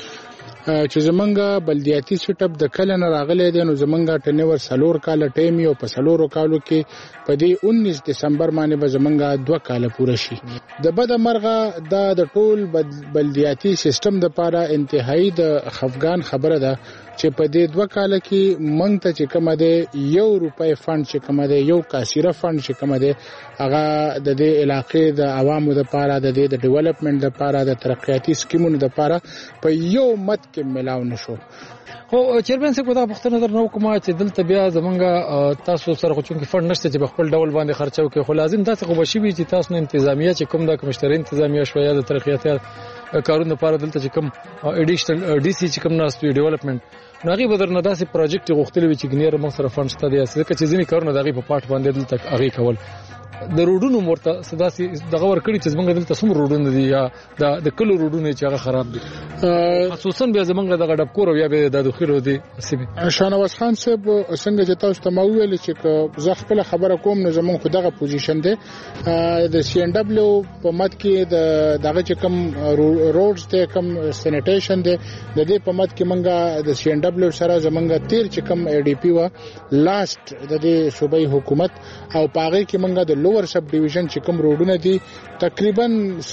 چې زمونږ بلدیاتي سیټ اپ د کله نه راغلی دی نو زمونږ ټنور سلور کال ټیم یو په سلورو کالو کې په دې انیس دسمبر باندې به زمونږ دوه کال پوره شي د بد مرغه دا د ټول بلدیاتي سیستم د لپاره انتهایی د خفګان خبره ده چې په دې دوه کال کې مونږ ته چې کومه ده یو روپۍ فند چې کومه ده یو کاسیره فند چې کومه ده هغه د دې علاقې د عوامو لپاره د دې د ډیولپمنٹ لپاره د ترقیاتي سکیمونو لپاره په یو مت کې ملاو نشو خو چیرمن څه کو دا پښتنه در نو کومه چې دلته بیا زمونږ تاسو سره خو چې فند نشته چې خپل ډول باندې خرچو کې خو لازم تاسو خو بشي چې تاسو نه انتظامیه چې کوم دا کمشتري انتظامیه شویا د ترقیاتي کارونو لپاره دلته چې کوم اډیشنل ډي سي چې کوم ناس ډیولپمنٹ ناغي بدر نه داسې پروجیکټ غوښتل وی چې ګنیر مخ سره فند شته دي ځکه چې ځینې کارونه دغه په پټ باندې دلته هغه کول د روډونو مرته صداسي دغه ور کړی چې زمونږ دلته سم روډونه دي یا د کلو روډونه چې هغه خراب دي خصوصا بیا زمونږ دغه ډب کور بیا به د داخلو دي سیمه شانواز خان صاحب څنګه چې تاسو ته مو ویل چې زه خپل خبره کوم نو زمونږ خو دغه پوزیشن دی د سی ان دبليو په مد کې د دغه چې کوم روډز ته کوم سینیټیشن دی د دې په مد کې منګه د سی ان دبليو سره زمونږ تیر چې کوم ای ډی پی وا لاست د دې صوبایي حکومت او پاغه کې منګه د لوور سب ډیویژن چې کوم روډونه دي تقریبا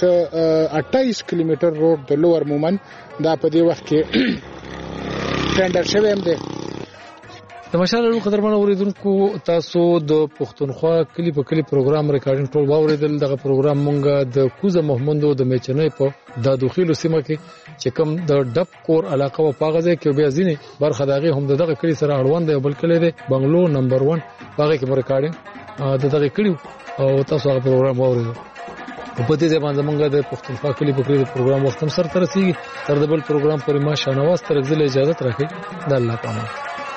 اٹھائیس کیلومتر روډ د لوور مومن دا په دې وخت کې ټینډر شوی هم دی تماشا لرو قدرمن اوریدونکو تاسو د پښتونخوا کلی په کلی پروګرام ریکارډینګ ټول واوریدل دغه پروګرام مونږ د کوزه محمدو د میچنې په د داخلو سیمه کې چې کوم د ډب کور علاقه او پاغزه کې بیا ځینی برخه دغه هم دغه کلی سره اړوند دی بل کلی دی بنگلو نمبر ون پاغه کې ریکارډینګ د دغه کلی او تاسو هغه پروګرام واوریدل په دې ځای باندې مونږ د پښتونخوا کلی په کلی پروګرام وخت هم سره ترسي تر د بل پروګرام پورې ما شانواز تر ځله اجازه راکړي د الله پامان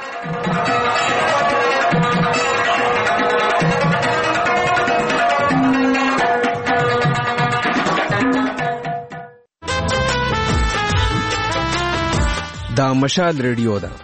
دا مشال ریډیو ده